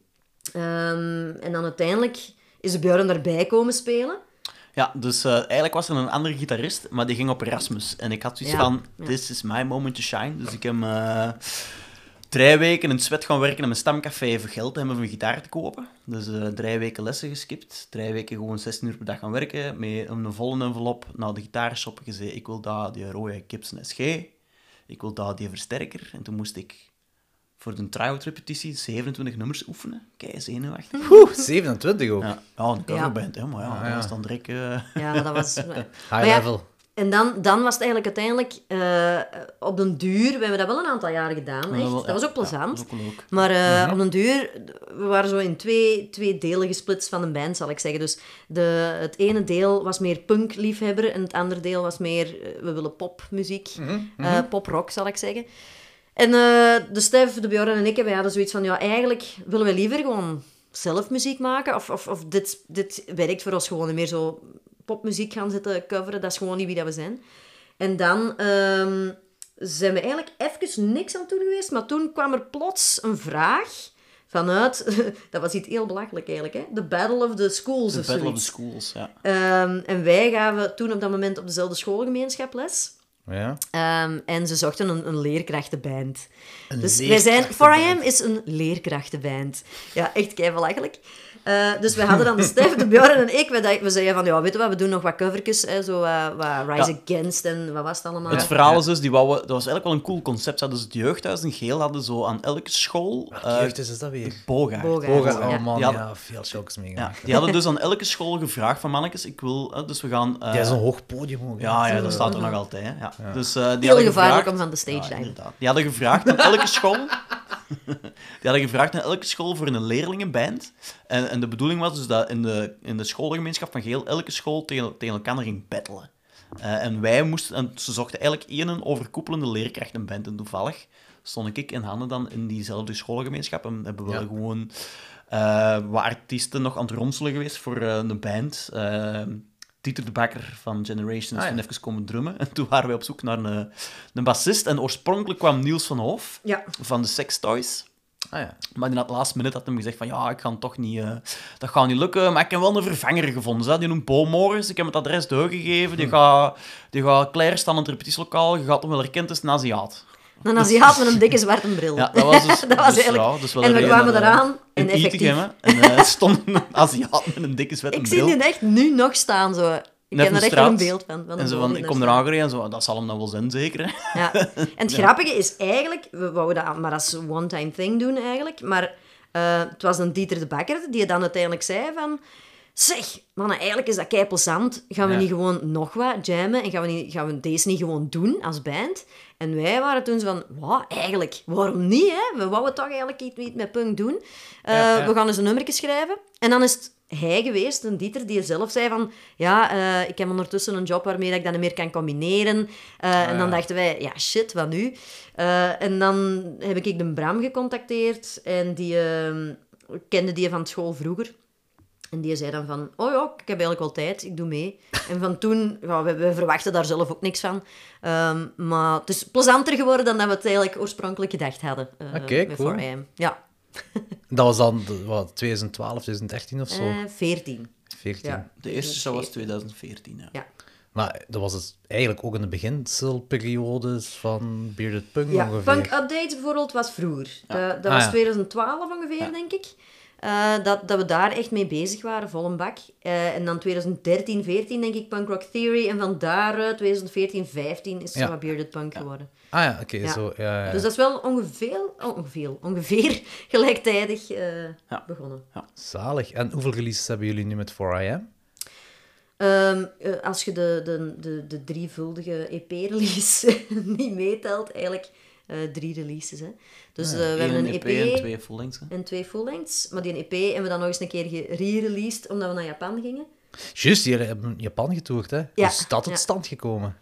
Um, en dan uiteindelijk is de Björn daarbij komen spelen. Ja, dus uh, eigenlijk was er een andere gitarist, maar die ging op Erasmus. En ik had zoiets Ja, van, ja. this is my moment to shine. Dus ik heb uh, drie weken in het zwet gaan werken in mijn stamcafé even geld hebben om een gitaar te kopen. Dus uh, drie weken lessen geskipt. Drie weken gewoon zestien uur per dag gaan werken. Met een volle envelop naar de gitaarshop gezegd, ik wil daar die rode Gibson S G. Ik wil daar die versterker. En toen moest ik voor de try-out repetitie zevenentwintig nummers oefenen. Kei zenuwachtig. Oeh, zevenentwintig ook. Ja, ja een coverband, hè. Maar ja, Ah, dat ja. was dan direct... Uh... Ja, dat was... High Maar ja, level. En dan, dan was het eigenlijk uiteindelijk uh, op den duur... We hebben dat wel een aantal jaren gedaan, echt. Dat was ook plezant. Ja, dat was ook leuk. Maar uh, Mm-hmm. op den duur... We waren zo in twee, twee delen gesplitst van een band, zal ik zeggen. Dus de, het ene deel was meer punk-liefhebber en het andere deel was meer... Uh, we willen popmuziek. Mm-hmm. Uh, pop-rock, zal ik zeggen. En uh, de Stef, de Björn en ik, wij hadden zoiets van... Ja, eigenlijk willen we liever gewoon zelf muziek maken. Of, of, of dit, dit werkt voor ons gewoon niet meer zo... popmuziek gaan zitten coveren, dat is gewoon niet wie dat we zijn. En dan um, zijn we eigenlijk even niks aan het doen geweest, maar toen kwam er plots een vraag vanuit... dat was iets heel belachelijk eigenlijk, hè? The Battle of the Schools The of Battle of the zoiets. Schools, ja. Um, en wij gaven toen op dat moment op dezelfde schoolgemeenschap les. Ja. Um, en ze zochten een, een leerkrachtenband. Een Dus wij zijn... four A M leerkrachtenband. is een leerkrachtenband. Ja, echt keivelakkelijk. Uh, dus we hadden dan de Stef, de Björn en ik. We, we zeiden van, ja, weet je wat, we doen nog wat covertjes. Hè, zo uh, wat Rise Ja. Against en wat was het allemaal. Het verhaal is dus, die wou, dat was eigenlijk wel een cool concept. Ze hadden dus het jeugdhuis in Geel hadden zo aan elke school... Welke eh, jeugd is het dat weer? Bogaert. Bogaert. Boga, Ja. oh man, Ja. ja, veel shocks Ja, meegemaakt. die hadden dus aan elke school gevraagd van mannetjes, ik wil... eh, dus we gaan... eh, Die is een hoog podium ook. hè. ja, ja, dat staat er nog altijd. Hè. Ja. Dus, eh, die Heel hadden gevaarlijk gevraagd- om van de stage Ja, te zijn. inderdaad. Die hadden gevraagd aan elke school... Die hadden gevraagd aan elke school voor een leerlingenband. En, en de bedoeling was dus dat in de, in de schoolgemeenschap van Geel elke school tegen, tegen elkaar ging battelen. Uh, en wij moesten... En ze zochten eigenlijk één overkoepelende leerkrachtenband. En toevallig stond ik en Hanne dan in diezelfde schoolgemeenschap. En hebben we Ja. gewoon uh, wat artiesten nog aan het ronselen geweest voor uh, een band. Uh, Dieter de Bakker van Generations Ah, ja. toen even komen drummen. En toen waren wij op zoek naar een, een bassist. En oorspronkelijk kwam Niels van Hoof Ja. van de Sex Toys. Ah, ja. Maar in het last minute had hij gezegd van ja, ik ga het toch niet... uh, dat gaat niet lukken, maar ik heb wel een vervanger gevonden. Zo. Die noemt Bo Morris, ik heb het adres doorgegeven. Die gaat, die gaat klaarstaan in het repetitielokaal. Je gaat hem wel herkend, het is een Aziat. Een Aziat met een dikke zwarte bril. Ja, dat was dus... Dat was dus, eigenlijk... ja, dus wel en we een kwamen reden dat, eraan uh, en in effectief... Ietigem, hè. En uh, er stond een Aziat met een dikke zwette Ik bril. zie die echt nu nog staan, zo. Ik Net heb er een echt wel een straat. beeld van. van En een zo boom van, die ik daar kom staat. eraan gereden en zo, dat zal hem dan wel zijn, zeker. Hè? Ja. En het grappige is eigenlijk, we wouden dat maar als one-time thing doen eigenlijk, maar uh, het was een Dieter de Bakker die dan uiteindelijk zei van, zeg, mannen, eigenlijk is dat kei plezant. Gaan we Ja. niet gewoon nog wat jammen en gaan we, niet, gaan we deze niet gewoon doen als band? En wij waren toen zo van, wat, eigenlijk, waarom niet, hè? We wouden toch eigenlijk iets iets met punk doen. Uh, Ja, ja. We gaan eens een nummertje schrijven. En dan is het hij geweest, een Dieter, die zelf zei van, ja, uh, ik heb ondertussen een job waarmee dat ik dat niet meer kan combineren. Uh, en dan ja. dachten wij, ja, shit, wat nu? Uh, en dan heb ik de Bram gecontacteerd en die uh, kende die van school vroeger. En die zei dan van, oh ja, ik heb eigenlijk wel tijd, ik doe mee. En van toen, ja, we, we verwachten daar zelf ook niks van. Um, maar het is plezanter geworden dan dat we het eigenlijk oorspronkelijk gedacht hadden. Uh, Oké, met cool. four A M. Ja, Dat was dan de- wat, twintig twaalf, twintig dertien of zo? uh, veertien. veertien. Ja. De eerste show was twintig veertien, ja. Ja. Maar dat was dus eigenlijk ook in de beginselperiodes van Bearded Punk Ja, ongeveer. Punk Updates bijvoorbeeld was vroeger. Dat, dat Ah, was ja. twintig twaalf ongeveer, denk ik. Uh, dat, dat we daar echt mee bezig waren, vol een bak. Uh, en dan twintig dertien, veertien denk ik Punk Rock Theory. En van daaruit, twintig veertien, vijftien is het Ja. zo wat Bearded Punk geworden. Ah ja, oké, Ja. zo. Ja, ja. Dus dat is wel ongeveer, oh, ongeveer, ongeveer gelijktijdig uh, Ja. begonnen. Zalig. En hoeveel releases hebben jullie nu met four I am? Um, uh, als je de, de, de, de drievuldige E P-release niet meetelt, eigenlijk uh, drie releases. Hè. Dus uh, we Eén hebben een E E P P en twee full-lengths. hè. en twee full-lengths. Maar die E P hebben we dan nog eens een keer gereleased omdat we naar Japan gingen. Juist, jullie hebben Japan getoerd, hè? Ja. Dus dat tot Ja. stand gekomen.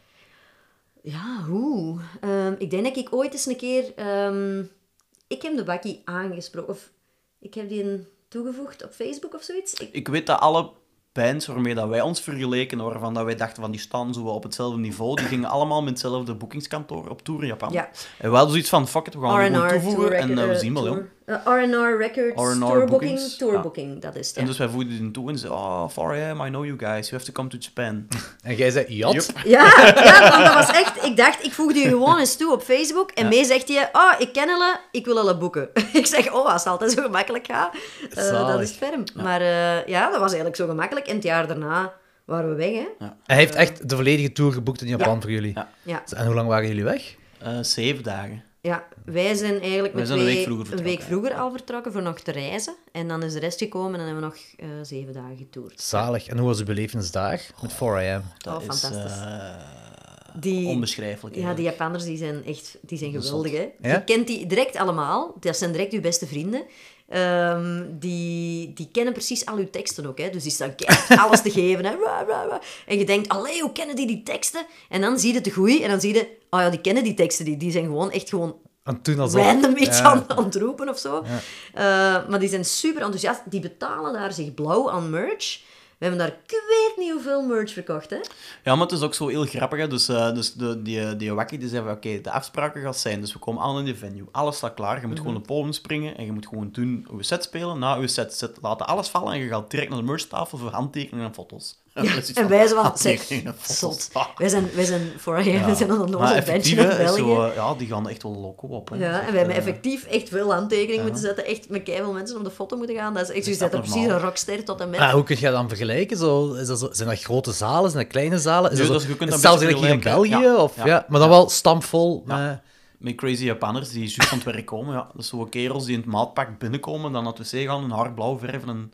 Ja, hoe? Um, ik denk dat ik ooit eens een keer... Um, ik heb de bakkie aangesproken. Of ik heb die een toegevoegd op Facebook of zoiets. Ik, Ik weet dat alle bands waarmee dat wij ons vergeleken, waarvan dat wij dachten van die staan zo op hetzelfde niveau, die gingen allemaal met hetzelfde boekingskantoor op tour in Japan. Ja. En we hadden zoiets van, fuck it, we gaan R het en gewoon R toevoegen tour en uh, we record- zien wel, joh. tour- uh, R en R Records, R en R tourbooking, bookings, tourbooking, dat is het. En Ja. dus wij voegden die toe en zeiden, oh, four A M, I know you guys, you have to come to Japan. En jij zei, jat. Yup. Ja, ja, want dat was echt... Ik dacht, ik voeg die gewoon eens toe op Facebook. En Ja. mee zegt hij, oh, ik ken hulle, ik wil hulle boeken. Ik zeg, oh, als het altijd zo gemakkelijk gaat, uh, dat Zalig. is ferm. Maar uh, ja, dat was eigenlijk zo gemakkelijk. En het jaar daarna waren we weg, hè. Hij heeft echt de volledige tour geboekt in Japan Ja. voor jullie. Ja. Ja, En hoe lang waren jullie weg? Uh, zeven dagen. ja, wij zijn eigenlijk Wij met zijn een twee, week vroeger een week vertrokken, vroeger al vertrokken voor nog te reizen. En dan is de rest gekomen en dan hebben we nog uh, zeven dagen getoerd. Zalig. En hoe was de belevenis daar met four I am? Dat Oh, is fantastisch. uh, Die, onbeschrijfelijk. ja, die eigenlijk. Japanners die zijn echt die zijn Dat is geweldig. Hè? Ja? Je kent die direct allemaal. Dat zijn direct uw beste vrienden. Ehm, die, die kennen precies al uw teksten ook. Hè? Dus die staan keihard alles te geven. Hè? Wa, wa, wa. En je denkt, allee, hoe kennen die die teksten? En dan zie je de goeie en dan zie je, oh ja, die kennen die teksten. Die, die zijn gewoon echt gewoon En toen alsof... random iets Ja. aan, aan het roepen of zo. Uh, maar die zijn super enthousiast. Die betalen daar zich blauw aan merch. We hebben daar, ik weet niet hoeveel merch verkocht, hè. Ja, maar het is ook zo heel grappig. Hè. Dus, uh, dus de, die, die wakkie die zei van, oké, de afspraken gaat zijn. Dus we komen aan in de venue. Alles staat klaar. Je moet gewoon op het podium springen en je moet gewoon doen je set spelen. Na je set, set laten alles vallen en je gaat direct naar de merchtafel voor handtekeningen en foto's. Ja, Precies en van, wij zijn van, handtekeningen zeg, en foto's. zot. Ah. Wij zijn, wij zijn voor je, Ja. we zijn een Maar onnozel effectief, bandje in hè, is België. zo, uh, ja, die gaan echt wel loco op. Hè. Ja, Dat is en echt, wij hebben uh, effectief echt veel handtekeningen moeten zetten. Echt met keiveel mensen op de foto moeten gaan. Dat is echt, je Is zet dat er precies normaal? een rockster tot en met. Ah, hoe kun je dat dan vergelijken? Zo, is dat zo, zijn dat grote zalen? Zijn dat kleine zalen? Is Nee, dat dat zo, is- je kunt is dat het een zelfs beetje eigenlijk hier in vergelijken. België? Ja, Of, ja. ja. Maar dan wel stampvol. Ja. met- Met crazy Japanners die juist van het werk komen. Ja. Dat is zo kerels die in het maatpak binnenkomen, dan naar het wc gaan, hun haar blauw verven. En...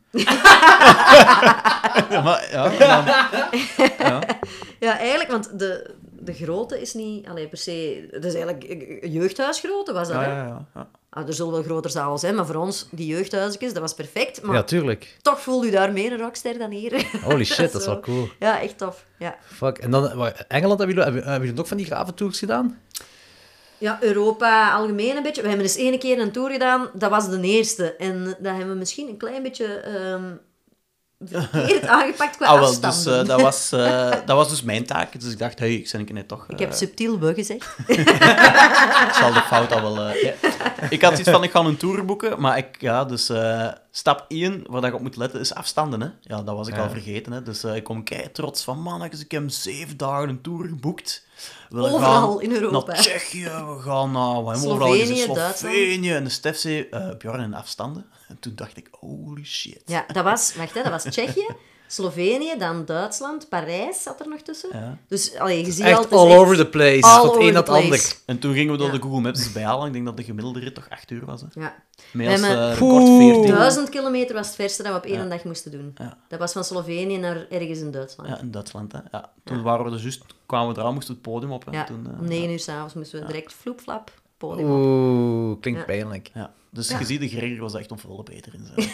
ja, maar, ja, en dan... ja. Ja, eigenlijk, want de, de grootte is niet... Allee, per se... Dat is eigenlijk een jeugdhuisgrootte, was dat, Ja, hè? ja, ja, ja. Ah, er zullen wel groter zalen zijn, maar voor ons, die jeugdhuisjes, dat was perfect. Maar Ja, tuurlijk. toch voelde u daar meer een rockster dan hier. Holy shit, dat is Zo. wel cool. Ja, echt tof. Ja. Fuck. En dan, waar- Engeland, hebben jullie, hebben, hebben jullie ook van die graventours gedaan? Ja, Europa algemeen een beetje. We hebben eens één keer een tour gedaan. Dat was de eerste. En dat hebben we misschien een klein beetje ehm verkeerd aangepakt qua Ah, wel, afstanden. dus uh, dat, was, uh, dat was dus mijn taak. Dus ik dacht, hey, ik ben net toch... Uh, Ik heb subtiel we gezegd. ik zal de fout al wel... Uh, ja. Ik had iets van, ik ga een tour boeken, maar ik... Ja, dus uh, stap één, waar je op moet letten, is afstanden, hè. Ja, dat was ik Ja. al vergeten, hè. Dus uh, ik kom kei trots van, man, ik heb zeven dagen een tour geboekt. We Overal gaan in Europa. Naar Tsjechië, we gaan naar... Wat hebben we overal Slovenië, gezien? Duitsland. Slovenië. En de Stef zei, uh, Bjorn, in afstanden. En toen dacht ik, holy shit. Ja, dat was... Wacht, hè, dat was Tsjechië, Slovenië, dan Duitsland, Parijs zat er nog tussen. Ja. Dus, allee, je ziet Echt altijd... all echt over the place. all Van het over een the naar het place. ander. En toen gingen we door Ja. de Google Maps eens bijhalen. Ik denk dat de gemiddelde rit toch acht uur was. Hè. Ja. Met We als hebben- uh, record Oeh. veertien. Duizend kilometer was het verste dat we op één Ja. dag moesten doen. Ja. Dat was van Slovenië naar ergens in Duitsland. Ja, in Duitsland. Hè. Ja. Toen waren we er juist, kwamen we eraan, moesten we het podium op. En Ja, toen, uh, om negen ja. uur s'avonds moesten we direct floepflap podium op. Oeh, klinkt Ja. pijnlijk. Ja. Dus Ja. je ziet, de Gregor was echt op volle beter in zijn.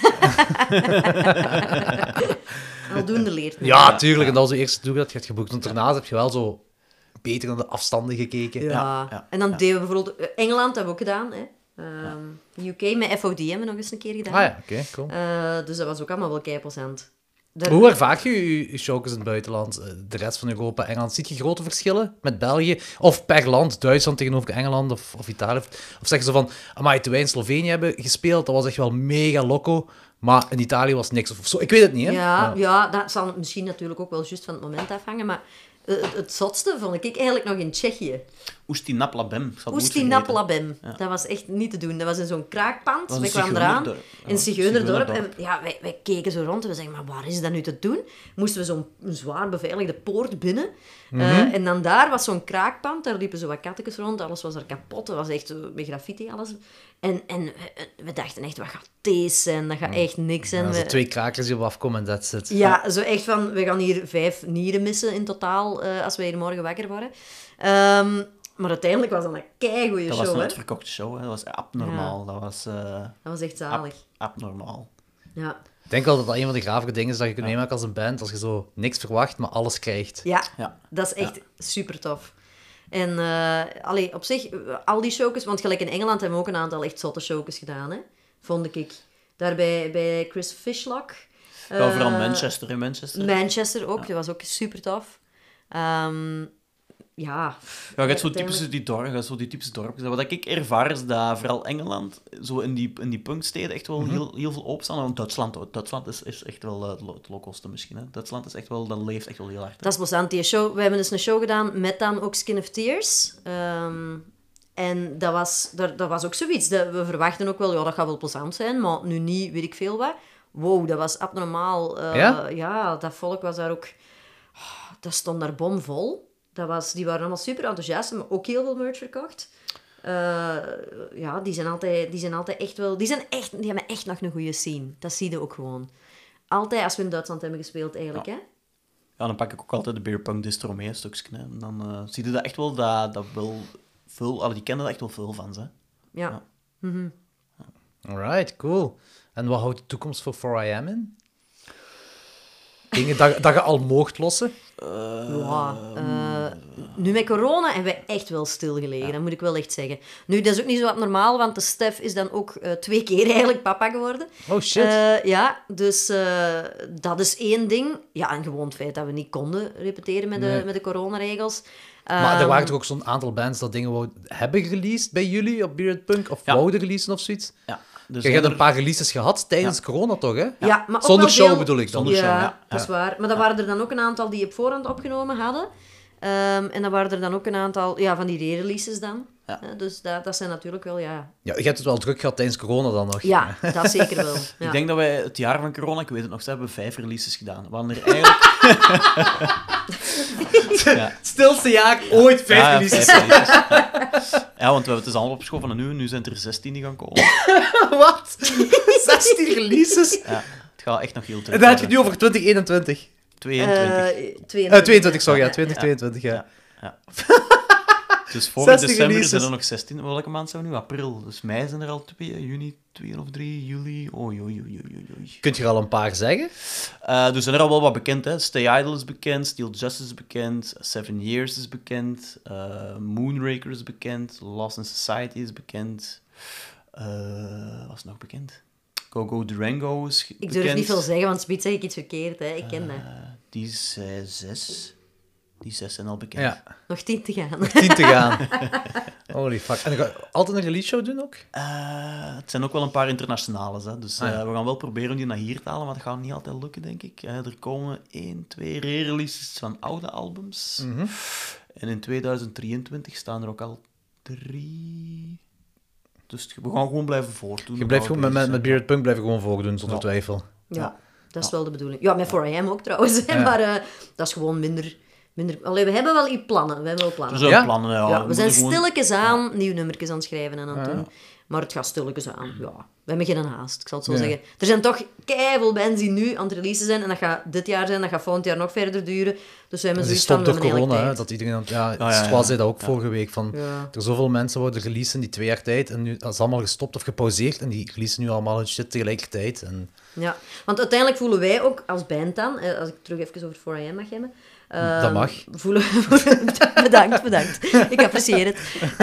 Aldoende leert men. Ja, tuurlijk. En dat was de eerste tour dat je had geboekt. Want daarnaast heb je wel zo beter naar de afstanden gekeken. Ja. Ja, ja, En dan ja. deden we bijvoorbeeld... eh, Engeland hebben we ook gedaan. Hè. Ehm, U K met F O D hebben we nog eens een keer gedaan. Ah ja, oké, cool. Eh, dus dat was ook allemaal wel keiplezant. Daar- Hoe ervaar je je je shows in het buitenland? Eh, De rest van Europa, Engeland. Ziet je grote verschillen met België? Of per land, Duitsland tegenover Engeland of, of Italië? Of, of zeg je zo van, amai, toen wij in Slovenië hebben gespeeld, dat was echt wel mega loco. Maar in Italië was niks of zo. Ik weet het niet, hè? Ja, ja, dat zal misschien natuurlijk ook wel juist van het moment afhangen. Maar eh, het, het zotste vond ik eigenlijk nog in Tsjechië. Oestinap-Labem. Oestinap-Labem. Ja. Dat was echt niet te doen. Dat was in zo'n kraakpand. Dat wij was een kwamen eraan. zigeunerdorp. Ja, In Zigeunerdorp. En zigeunerdorp. ja, wij, wij keken zo rond en we zeggen, maar waar is dat nu te doen? Moesten we zo'n zwaar beveiligde poort binnen. Mhm. Uh, en dan daar was zo'n kraakpand. Daar liepen zo wat kattekes rond. Alles was er kapot. Dat was echt zo met graffiti alles. En, en we, we dachten echt, wat gaat deze zijn? Dat gaat echt niks zijn. Ja, zo We- twee krakers die op afkomen en that's it. Ja, zo echt van, we gaan hier vijf nieren missen in totaal, eh, als wij hier morgen wakker worden. Ehm, maar uiteindelijk was dat een keigoeie Dat show, was een hè. uitverkochte show. Hè. Dat was abnormaal. Dat was eh, Dat was echt ab- zalig. abnormaal. Ja. Ik denk wel dat dat een van de gravere dingen is dat je kunt meemaken als een band, als je zo niks verwacht, maar alles krijgt. Ja, Ja. dat is echt super tof. En eh, allee, op zich, eh, al die showjes, want gelijk in Engeland hebben we ook een aantal echt zotte showjes gedaan, hè, vond ik. Daarbij bij Chris Fishlock. Ja, vooral Eh, Manchester in Manchester. Manchester ook, dat was ook super tof. Ehm, ja. Ja, je hebt zo uiteindelijk- typische die, dorp, je hebt zo die typische dorpjes. Wat ik ervaar is dat vooral Engeland, zo in die, in die punksteden, echt wel heel, heel veel opstaan. Want Duitsland, ook. Duitsland is, is echt wel eh, het lo- het low-koste misschien. Hè. Duitsland is echt wel, dat leeft echt wel heel hard. Hè. Dat is plezant, die show. We hebben dus een show gedaan met dan ook Skin of Tears. Ehm, en dat was, dat, dat was ook zoiets. Dat, we verwachten ook wel, ja, dat gaat wel plezant zijn, maar nu niet, weet ik veel wat. Wow, dat was abnormaal. Eh, Ja? ja, dat volk was daar ook... Oh, dat stond daar bomvol. Dat was, die waren allemaal super enthousiast, maar ook heel veel merch verkocht. Eh, ja, die zijn, altijd, die zijn altijd echt wel... Die, zijn echt, die hebben echt nog een goede scene. Dat zie je ook gewoon. Altijd als we in Duitsland hebben gespeeld, eigenlijk, hè. Ja, dan pak ik ook altijd de Beerpunk distro mee, een stukje. Hè. En dan eh, zie je dat echt wel, dat, dat wel veel... Allee, die kennen er echt wel veel van, hè. Ja. Ja. Alright, cool. En wat houdt de toekomst voor four I am in? Dingen dat, dat je al mocht lossen? Ja, eh, nu met corona hebben wij echt wel stilgelegen, dat moet ik wel echt zeggen. Nu, dat is ook niet zo abnormaal, want de Stef is dan ook eh, twee keer eigenlijk papa geworden. Oh shit. Eh, ja, dus eh, dat is één ding. Ja, en gewoon het feit dat we niet konden repeteren met de, Nee. met de coronaregels. maar er Ehm, waren toch ook zo'n aantal bands dat dingen wou hebben released bij jullie op Bearded Punk? Of Ja. wouden releasen of zoiets? Ja. Dus Je hebt er- een paar releases gehad tijdens corona toch, hè? Ja, maar ook Zonder wel show veel- bedoel ik dan. Zonder ja, show, ja. dat is waar. Maar dan waren er dan ook een aantal die op voorhand opgenomen hadden. Ehm, en dan waren er dan ook een aantal ja, van die re-releases dan. Ja. Eh, dus dat, dat zijn natuurlijk wel, ja... Ja, je hebt het wel druk gehad tijdens corona dan nog. Ja, dat zeker wel. Ja. Ik denk dat wij het jaar van corona, ik weet het nog, ze hebben vijf releases gedaan. We hadden er eigenlijk... ja. Stilste jaar ooit, vijf Ja, ja, releases. vijf releases. Ja. Ja, want we hebben het dus allemaal opgeschoven naar nu. Nu zijn er zestien die gaan komen. Wat? zestien releases? Ja, het gaat echt nog heel terug. En dan heb je het nu over twintig eenentwintig. tweeëntwintig. Eh, Eh, tweeëntwintig. tweeëntwintig, sorry, ja, Ja. twintig tweeëntwintig, ja. Ja. Dus voor zestig december releases. zijn er nog zestien. Welke maand zijn we nu? April. Dus mei zijn er al twee. Juni twee of drie. Juli. Oei, oei, oei, oei, oei. Kunt je er al een paar zeggen? Uh, er zijn er al wel wat bekend. Hè. Stay Idle is bekend. Steel Justice is bekend. Seven Years is bekend. Uh, Moonraker is bekend. Lost in Society is bekend. Uh, wat is nog bekend? Go Go Durango is ge- Ik bekend. durf niet veel zeggen, want Spiet zeg ik iets verkeerd. Hè. Ik ken dat. Uh, die is uh, zes. Die zes zijn al bekend. Ja, Nog tien te gaan. tien te gaan. Holy fuck. En ga je altijd een release show doen ook? Uh, het zijn ook wel een paar internationales. Hè. Dus Ah, ja. uh, we gaan wel proberen om die naar hier te halen, maar dat gaat niet altijd lukken, denk ik. Uh, er komen één, twee re-releases van oude albums. Mhm. En in tweeduizend drieëntwintig staan er ook al drie... Dus we gaan gewoon blijven voortdoen. Je blijft gewoon met, met, met Beer. Bearded Punk blijf je gewoon voordoen, zonder Ja. twijfel. Ja, dat is wel de bedoeling. Ja, met four I am ook trouwens. hè, Ja. Maar eh, dat is gewoon minder... minder... Allee, we hebben wel iets plannen. We hebben wel Er plannen. zijn Ja? plannen, ja. Ja, we zijn moeten gewoon- stilletjes aan nieuwe nummertjes aan het schrijven en aan het Ja. doen. Maar het gaat stilletjes aan. Ja, we hebben geen haast, ik zal het zo Ja. zeggen. Er zijn toch keiveel bands die nu aan het releasen zijn. En dat gaat dit jaar zijn, dat gaat volgend jaar nog verder duren. Dus we hebben Dat is zoiets van, stopt we door hebben corona, hè, eigenlijk dat iedereen... aan het- Ja, ja, ja. Squad zei dat ook vorige week, van... Ja. Er zoveel mensen worden releasen in die twee jaar tijd, en nu dat is allemaal gestopt of gepauzeerd, en die releasen nu allemaal hun shit tegelijkertijd. En... Ja, want uiteindelijk voelen wij ook als band dan, eh, als ik terug even over four I am mag hebben. eh, Dat mag. Voelen, bedankt, bedankt. Ik apprecieer het.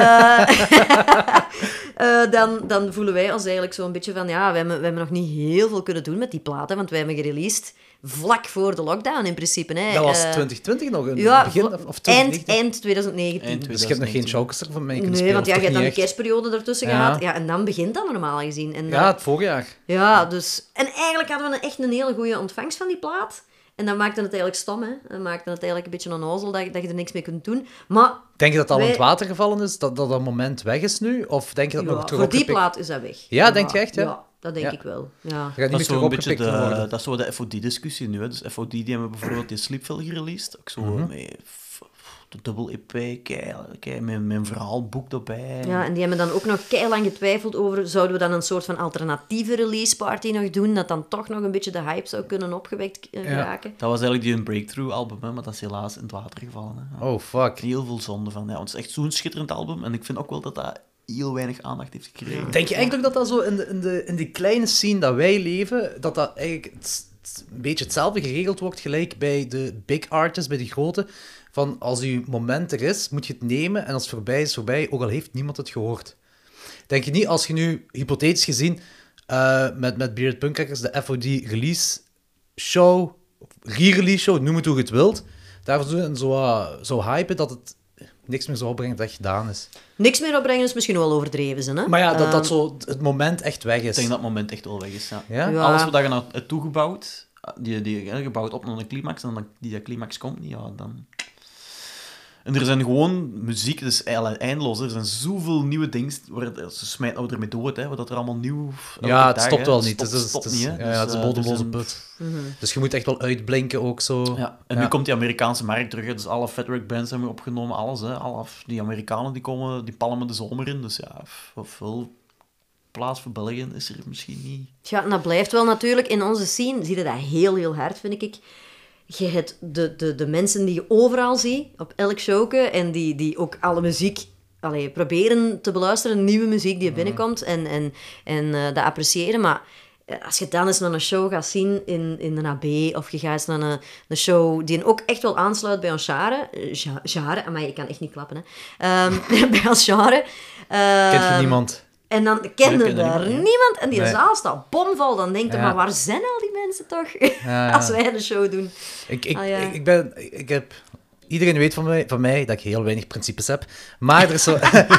Eh, eh, dan, dan voelen wij ons eigenlijk zo'n beetje van, ja, we hebben, we hebben nog niet heel veel kunnen doen met die platen, want wij hebben gereleased vlak voor de lockdown in principe. Hè. Dat was Eh, twintig twintig nog, in ja, het begin, vla- of, of eind, twintig negentien? eind twintig negentien. Eind Dus je hebt nog geen twintig negentien. showcaster van mij kunnen Nee, spelen, want ja, of je hebt toch dan de niet echt? kerstperiode ertussen Ja. gehad. Ja, en dan begint dat normaal gezien. En, Ja, eh, het voorjaar. Ja, dus... En eigenlijk hadden we een, echt een hele goede ontvangst van die plaat. En dan maakte het eigenlijk stom, hè. Dan maakte het eigenlijk een beetje onnozel dat, je- dat je er niks mee kunt doen. Maar Denk je dat dat al in Wij- het water gevallen is? Dat dat, dat moment weg is nu? Of denk je dat ja, nog terug voor die opgepikt- plaat is dat weg. Ja, denk je echt, ja? Ja, dat denk Ja. ik wel. Ja. Er gaat niet Dat meer is terug zo een beetje opgepikt de, worden. dat is zo de F O D-discussie nu. Hè. Dus F O D die hebben bijvoorbeeld die Sleepville gereleased. Ook zo met f- f- de dubbel E P, kei, kei, met, met een verhaalboek erbij. Ja, en die hebben dan ook nog keilang getwijfeld over, zouden we dan een soort van alternatieve release party nog doen, dat dan toch nog een beetje de hype zou kunnen opgewekt eh, Ja. geraken? Dat was eigenlijk die een breakthrough-album, hè, maar dat is helaas in het water gevallen. Hè. Ja. Oh, fuck. Heel veel zonde van. Ja, want het is echt zo'n schitterend album. En ik vind ook wel dat dat heel weinig aandacht heeft gekregen. Denk je eigenlijk ook dat dat zo in, de, in, de, in die kleine scene dat wij leven, dat dat eigenlijk het- het- een beetje hetzelfde geregeld wordt, gelijk bij de big artists, bij de grote, van als je moment er is, moet je het nemen en als het voorbij is, voorbij, ook al heeft niemand het gehoord. Denk je niet, als je nu, hypothetisch gezien, eh, met, met Bearded Punkhackers de F O D release show, re-release show, noem het hoe je het wilt, daarvoor zo, zo, uh, zo hypen dat het niks meer zou opbrengen dat gedaan is. Niks meer opbrengen is misschien wel overdreven, ze, hè? Maar ja, dat, dat Ehm, zo het moment echt weg Ik is. denk dat het moment echt wel weg is. Ja. Ja? Ja. Alles wat je nou hebt toegebouwd, die, die, hè, gebouwd op naar een climax, en dan die dat climax komt niet, ja, dan... En er zijn gewoon muziek, dus eigenlijk eindeloos. Er zijn zoveel nieuwe dingen. waar- Ze smijten nou ermee dood, hè, wat er allemaal nieuw... elke Ja, het dag, stopt hè. wel Het niet. stopt- Het is, stopt het is, niet, hè. ja, ja, het is Dus, een eh, bodemloze er zijn- put. Dus je moet echt wel uitblinken ook zo. Ja, en Ja. nu komt die Amerikaanse markt terug. hè. Dus alle Fatric bands hebben we opgenomen, alles. Hè. Alle, die Amerikanen die komen, die palmen de zomer in. Dus ja, veel plaats voor België is er misschien niet. Ja, en dat blijft wel natuurlijk. In onze scene zie je dat heel, heel hard, vind ik. Je hebt de, de, de mensen die je overal ziet, op elk showke, en die, die ook alle muziek allee, proberen te beluisteren, nieuwe muziek die er binnenkomt, en, en, en eh, dat appreciëren. Maar eh, als je dan eens naar een show gaat zien in, in de A B, of je gaat eens naar een, een show die ook echt wel aansluit bij ons genre, eh, ja- genre, maar ik kan echt niet klappen, hè. Ehm, bij ons genre. Kent je ehm, niemand? En dan Nee, kende ik ken daar niemand, niemand, nee. en die Nee. zaal staat bomvol. Dan denk je, Ja. maar waar zijn al die mensen toch? Ja, ja. Als wij de show doen. Ik, ik, Ah, ja. ik, ik ben... Ik heb... Iedereen weet van mij, van mij dat ik heel weinig principes heb. Maar er is zo...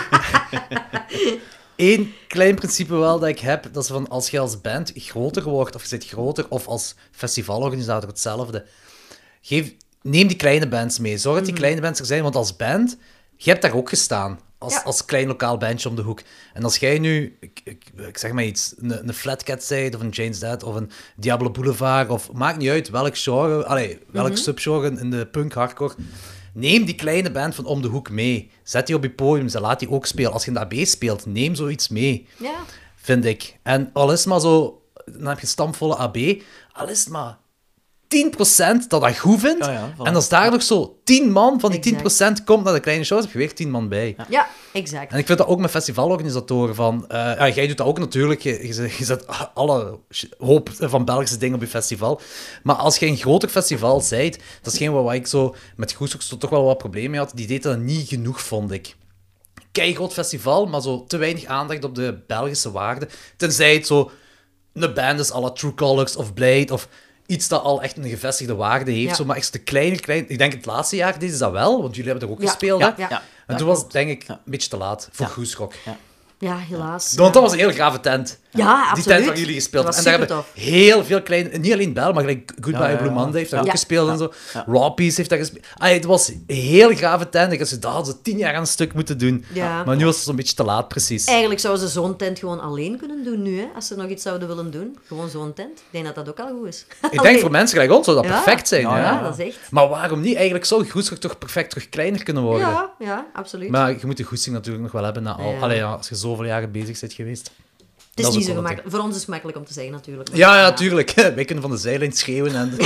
Eén klein principe wel dat ik heb, dat is van als je als band groter wordt, of je zit groter, of als festivalorganisator hetzelfde, geef, neem die kleine bands mee. Zorg dat die kleine bands er zijn, want als band, je hebt daar ook gestaan. Als, Ja. als klein lokaal bandje om de hoek. En als jij nu, ik, ik, ik zeg maar iets, een, een Flat Cat zijt, of een Jane's Dead, of een Diablo Boulevard, of maakt niet uit welk genre, allee, welk subgenre in de punk, hardcore, neem die kleine band van om de hoek mee. Zet die op je podium, ze laat die ook spelen. Als je in de A B speelt, neem zoiets mee, Ja. vind ik. En al is het maar zo, dan heb je stampvolle A B, al is het maar tien procent dat dat goed vindt, Ja, ja, voilà. en als daar nog zo tien man van die tien Exact. procent komt naar de kleine shows, heb je weer tien man bij. Ja, exact. En ik vind dat ook met festivalorganisatoren van... eh, ja, jij doet dat ook natuurlijk. Je, je, zet- je zet alle sh- hoop van Belgische dingen op je festival. Maar als je een groter festival zijt, dat is geen wat ik zo met Groeshoeks toch wel wat problemen mee had. Die deed dat niet genoeg, vond ik. Keigroot festival, maar zo te weinig aandacht op de Belgische waarden. Tenzij het zo een band is à la True Colors of Blade of iets dat al echt een gevestigde waarde heeft. Ja. Zo, maar echt te klein, klein. Ik denk het laatste jaar deden ze dat wel, want jullie hebben er ook Ja, gespeeld. ja, hè? ja. Ja. En toen was het denk ik een beetje te laat voor Groesrock. Ja, helaas. Want dat was een heel grave tent. Ja, Die absoluut. tent waar jullie gespeeld Dat hebben. En was daar hebben supertof. heel veel kleine... Niet alleen Bel, maar gelijk Goodbye Ja, ja, ja. Blue Monday heeft daar Ja. ook gespeeld en zo. Ja. Raw Peace heeft daar gespeeld. Ah, het was een heel grave tent. Ik had ze dat hadden ze tien jaar aan een stuk moeten doen. Ja. Maar nu was het zo'n beetje te laat, precies. Eigenlijk zouden ze zo'n tent gewoon alleen kunnen doen nu, hè? Als ze nog iets zouden willen doen. Gewoon zo'n tent. Ik denk dat dat ook al goed is. Ik denk voor mensen gelijk ons zou dat Ja. perfect zijn. Ja, Ja, Ja, dat is echt. Maar waarom niet? Eigenlijk zou Groesrock toch perfect terug kleiner kunnen worden. Ja, ja, absoluut. Maar je moet de goesting natuurlijk nog wel hebben na al... Ja. Allee, ja, als je zoveel jaren bezig bent geweest. het dat is is niet ook zo wel gemakkelijk. Voor ons is het makkelijk om te zeggen, natuurlijk. Ja, ja, tuurlijk. Wij kunnen van de zijlijn schreeuwen en...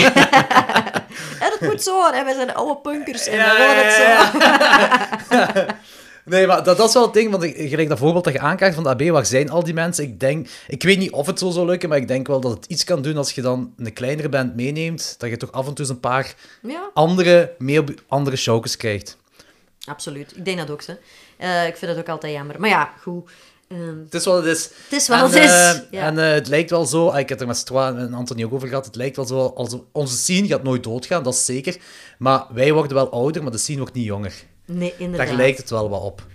En het moet zo, hè? Wij zijn oude punkers en Ja, we willen het zo. ja, Nee, maar dat, dat is wel het ding, want ik, gelijk dat voorbeeld dat je aankrijgt van de A B, waar zijn al die mensen? Ik denk, ik weet niet of het zo zou lukken, maar ik denk wel dat het iets kan doen als je dan een kleinere band meeneemt, dat je toch af en toe eens een paar Ja, andere, meer op- andere showjes krijgt. absoluut. Ik denk dat ook, hè. Eh, ik vind het ook altijd jammer. Maar ja, goed. Ehm, Het is wat het is. het is wel En, het is. eh, Ja. En eh, het lijkt wel zo, ah, ik heb er met Stroa en Anthony ook over gehad, het lijkt wel zo, als onze scene gaat nooit doodgaan, dat is zeker. Maar wij worden wel ouder, maar de scene wordt niet jonger. Nee, inderdaad. Daar lijkt het wel wat op.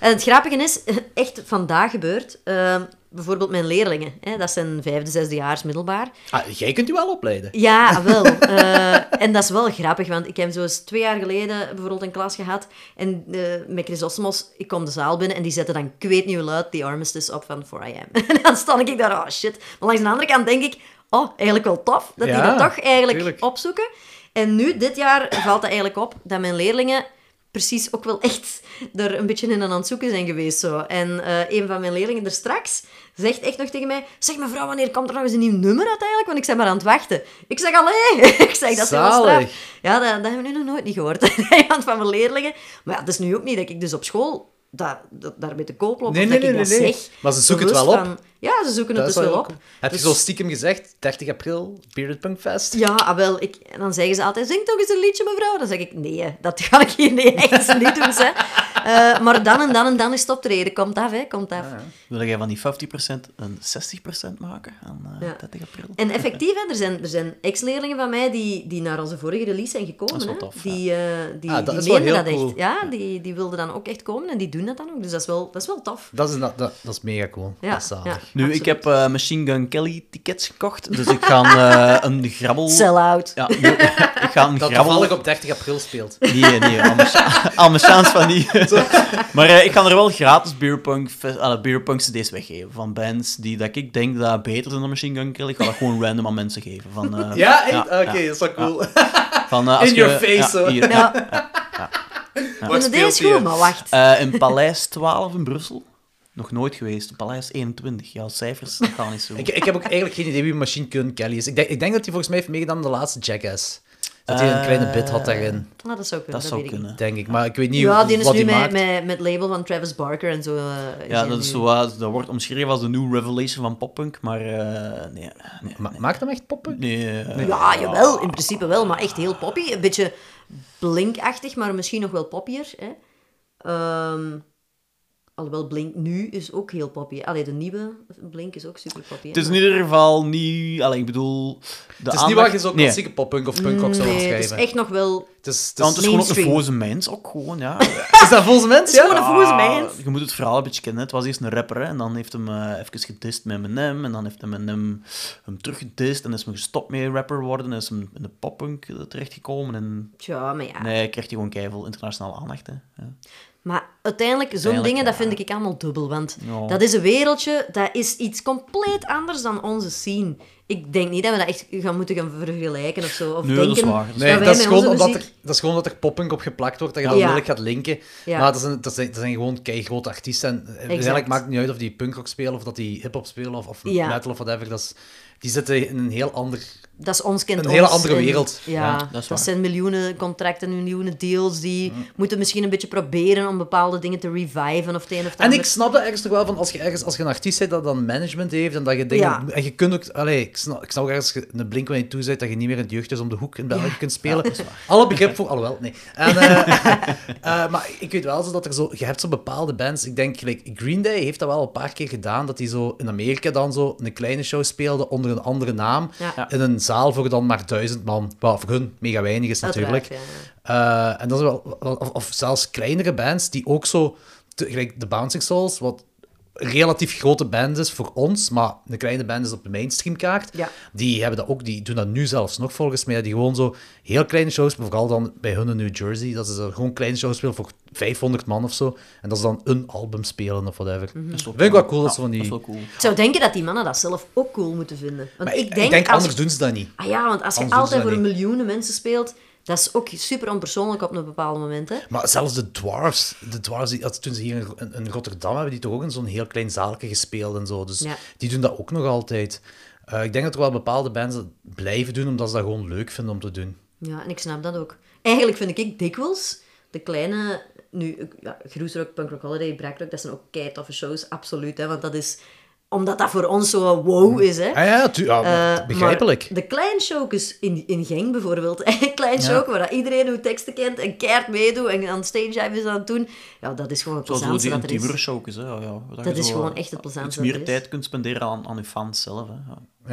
En het grappige is, echt vandaag gebeurt, uh, bijvoorbeeld mijn leerlingen, hè, dat zijn vijfde, zesdejaars middelbaar. Ah, jij kunt u wel opleiden. Ja, wel. Uh, en dat is wel grappig, want ik heb zo eens twee jaar geleden bijvoorbeeld een klas gehad en uh, met Chrysostomos, ik kom de zaal binnen en die zetten dan, ik weet niet hoe luid, The Armistice op van four a.m. En dan sta ik daar, oh shit. Maar langs de andere kant denk ik, oh, eigenlijk wel tof, dat ja, die dat toch eigenlijk tuurlijk. opzoeken. En nu, dit jaar, valt dat eigenlijk op dat mijn leerlingen precies ook wel echt er een beetje in aan het zoeken zijn geweest. Zo. En uh, een van mijn leerlingen er straks zegt echt nog tegen mij, zeg mevrouw, wanneer komt er nog eens een nieuw nummer uit eigenlijk? Want ik ben maar aan het wachten. Ik zeg, allee. Ik zeg, dat is wel straf. Ja, dat, dat hebben we nu nog nooit niet gehoord. Iemand van mijn leerlingen. Maar ja, het is nu ook niet dat ik dus op school daar, dat, daarmee te koop loop. Nee, of nee, dat nee, ik nee, dat nee. zeg. Maar ze zoeken het wel op. Van, ja, ze zoeken dat het dus wel op. Cool. Heb dus, je zo stiekem gezegd, dertig april, Bearded Punk Fest? Ja, wel, ik, en dan zeggen ze altijd, zing toch eens een liedje, mevrouw? Dan zeg ik, nee, dat ga ik hier nee, echt niet doen. Hè. Uh, maar dan en dan en dan is het optreden. Komt af, hè, komt af. Ja, ja. Wil jij van die vijftig procent een zestig procent maken aan uh, ja. dertig april? En effectief, hè, er zijn, er zijn ex-leerlingen van mij die, die naar onze vorige release zijn gekomen. Dat is wel hè. tof, die uh, die, ah, die meenden dat cool. echt. Ja, die, die wilden dan ook echt komen en die doen dat dan ook. Dus dat is wel, dat is wel tof. Dat is, dat, dat is mega cool. Ja, dat is zalig. Ja, nu, absoluut. ik heb uh, Machine Gun Kelly tickets gekocht, dus ik ga uh, een grabbel... Sell-out. Ja, nu, ik ga een dat grabbel... toevallig op dertig april speelt. Nee, nee, al mijn chance van niet. Maar uh, ik ga er wel gratis beerpunk, uh, beerpunk cd's weggeven van bands die dat ik denk dat beter zijn dan Machine Gun Kelly. Ik ga dat gewoon random aan mensen geven. Van, uh, ja, ja oké, okay, ja. Dat is wel cool. Ja. Van, uh, als in je, your face, ja, zo. Hier, ja. ja, ja, ja. Ja. Maar dat is goed, maar wacht. Uh, in Paleis twaalf in Brussel. Nog nooit geweest. Paleis eenentwintig. Ja, cijfers, dat gaat niet zo. ik, ik heb ook eigenlijk geen idee wie Machine Gun Kelly is. Ik denk, ik denk dat hij volgens mij heeft meegedaan aan de laatste Jackass. Dat hij een kleine bit had daarin. Nou, dat zou kunnen, dat, dat zou kunnen. Denk ik, maar ik weet niet ja, die is wat nu hij met, maakt. met, met het label van Travis Barker en zo. Uh, ja, dat, is zo, uh, dat wordt omschreven als de new revelation van poppunk, maar uh, nee, nee, Ma nee. Maakt hem echt poppen? Nee, uh, nee. Ja, jawel, in principe wel, maar echt heel poppy. Een beetje Blink-achtig, maar misschien nog wel poppier. Hè. Um, alhoewel Blink nu is ook heel poppy. Allee, de nieuwe Blink is ook super poppy. Het is in ieder geval niet... Allee, ik bedoel... De het is aandacht... niet wat je zo nee. klassieke poppunk of punkrock zou nee, omschrijven. het is echt nog wel... Het is, het Ja, is, het is gewoon ook een mainstream. voze mens, ook gewoon, ja. is dat volgens mensen? Het is gewoon een voze Ja, mens. je moet het verhaal een beetje kennen. Het was eerst een rapper, hè, en dan heeft hem uh, even gedist met Eminem, en dan heeft hem Eminem hem teruggedist, en is hem gestopt met rapper worden, en is hem in de poppunk terechtgekomen, en... Tja, maar ja. Nee, krijgt hij gewoon keiveel internationale aandacht, hè. Ja. Maar uiteindelijk, zo'n Uiteindelijk, dingen, dat ja. vind ik allemaal dubbel. Want Ja. dat is een wereldje, dat is iets compleet anders dan onze scene. Ik denk niet dat we dat echt gaan moeten gaan vergelijken of zo. Of Nee, dat is denken waar. Nee, wij dat is, met gewoon onze omdat muziek... er, dat is gewoon dat er poppunk op geplakt wordt, dat je Ja. dat onmiddellijk gaat linken. Ja. Maar dat zijn, dat, zijn, dat zijn gewoon keigrote artiesten. En eigenlijk maakt het niet uit of die punkrock spelen, of dat die hip-hop spelen, of, of Ja. metal of whatever. Dat is, die zitten in een heel ander... Dat is ons kind Een ons. hele andere En, wereld. ja, Ja, dat dat, is waar. zijn miljoenen contracten, miljoenen deals. Die moeten misschien een beetje proberen om bepaalde dingen te reviven of het een of het En ander. ik snap dat ergens toch wel van, als je, ergens, als je een artiest bent dat dan management heeft, en dat je dingen... Ja. En je kunt ook... Allee, ik snap, ik snap ook ergens, als je een Blink wanneer je toe bent, dat je niet meer in het jeugdhuis om de hoek in België kunt spelen. Alle begrip voor... Alhoewel, nee. En, uh, uh, maar ik weet wel zo dat er zo... Je hebt zo bepaalde bands, ik denk, like, Green Day heeft dat wel een paar keer gedaan, dat die zo in Amerika dan zo een kleine show speelden onder een andere naam, Ja. in een zaal voor dan maar duizend man. Wat voor hun mega weinig is natuurlijk. Uiteraard, ja, ja. Uh, en dat is wel, of, of zelfs kleinere bands die ook zo, te, gelijk de Bouncing Souls, wat een relatief grote band is voor ons, maar een kleine band is op de mainstreamkaart. Ja. Die hebben dat ook, die doen dat nu zelfs nog volgens mij, die gewoon zo heel kleine shows, maar vooral dan bij hun in New Jersey, dat ze zo gewoon kleine shows spelen voor vijfhonderd man of zo, en dat ze dan een album spelen of whatever. Mhm. Dat is wel Vind ik wel cool, Ja, dat ze van die... Dat is wel cool. Ik zou denken dat die mannen dat zelf ook cool moeten vinden. Want Maar ik denk, als... anders doen ze dat niet. Ah ja, want als je Anders doen ze altijd dat voor niet. miljoenen mensen speelt, dat is ook super onpersoonlijk op een bepaald moment. Hè? Maar zelfs de Dwarfs, de Dwarfs die, dat- toen ze hier in, in Rotterdam hebben, die toch ook in zo'n heel klein zaaltje gespeeld en zo. Dus Ja. die doen dat ook nog altijd. Uh, ik denk dat er wel bepaalde bands dat blijven doen, omdat ze dat gewoon leuk vinden om te doen. Ja, en ik snap dat ook. Eigenlijk vind ik dikwijls de kleine... Nu, ja, Groesrock, Punk Rock Holiday, Brakrock, dat zijn ook keitoffe shows, absoluut. Hè, want dat is... Omdat dat voor ons zo wow is, hè. Ah ja, tu- ja Uh, begrijpelijk. Maar de kleinshowkes in, in Genk bijvoorbeeld, een klein show waar dat iedereen hoe teksten kent en keihard meedoet en aan stage dive is aan het doen, ja, dat is gewoon het Zoals plezantste die dat er intiemere is. showjes, hè. Ja, ja, Dat je is zo, gewoon echt het iets plezantste meer dat er is. tijd kunt spenderen aan, aan je fans zelf, hè. Ja. Ja.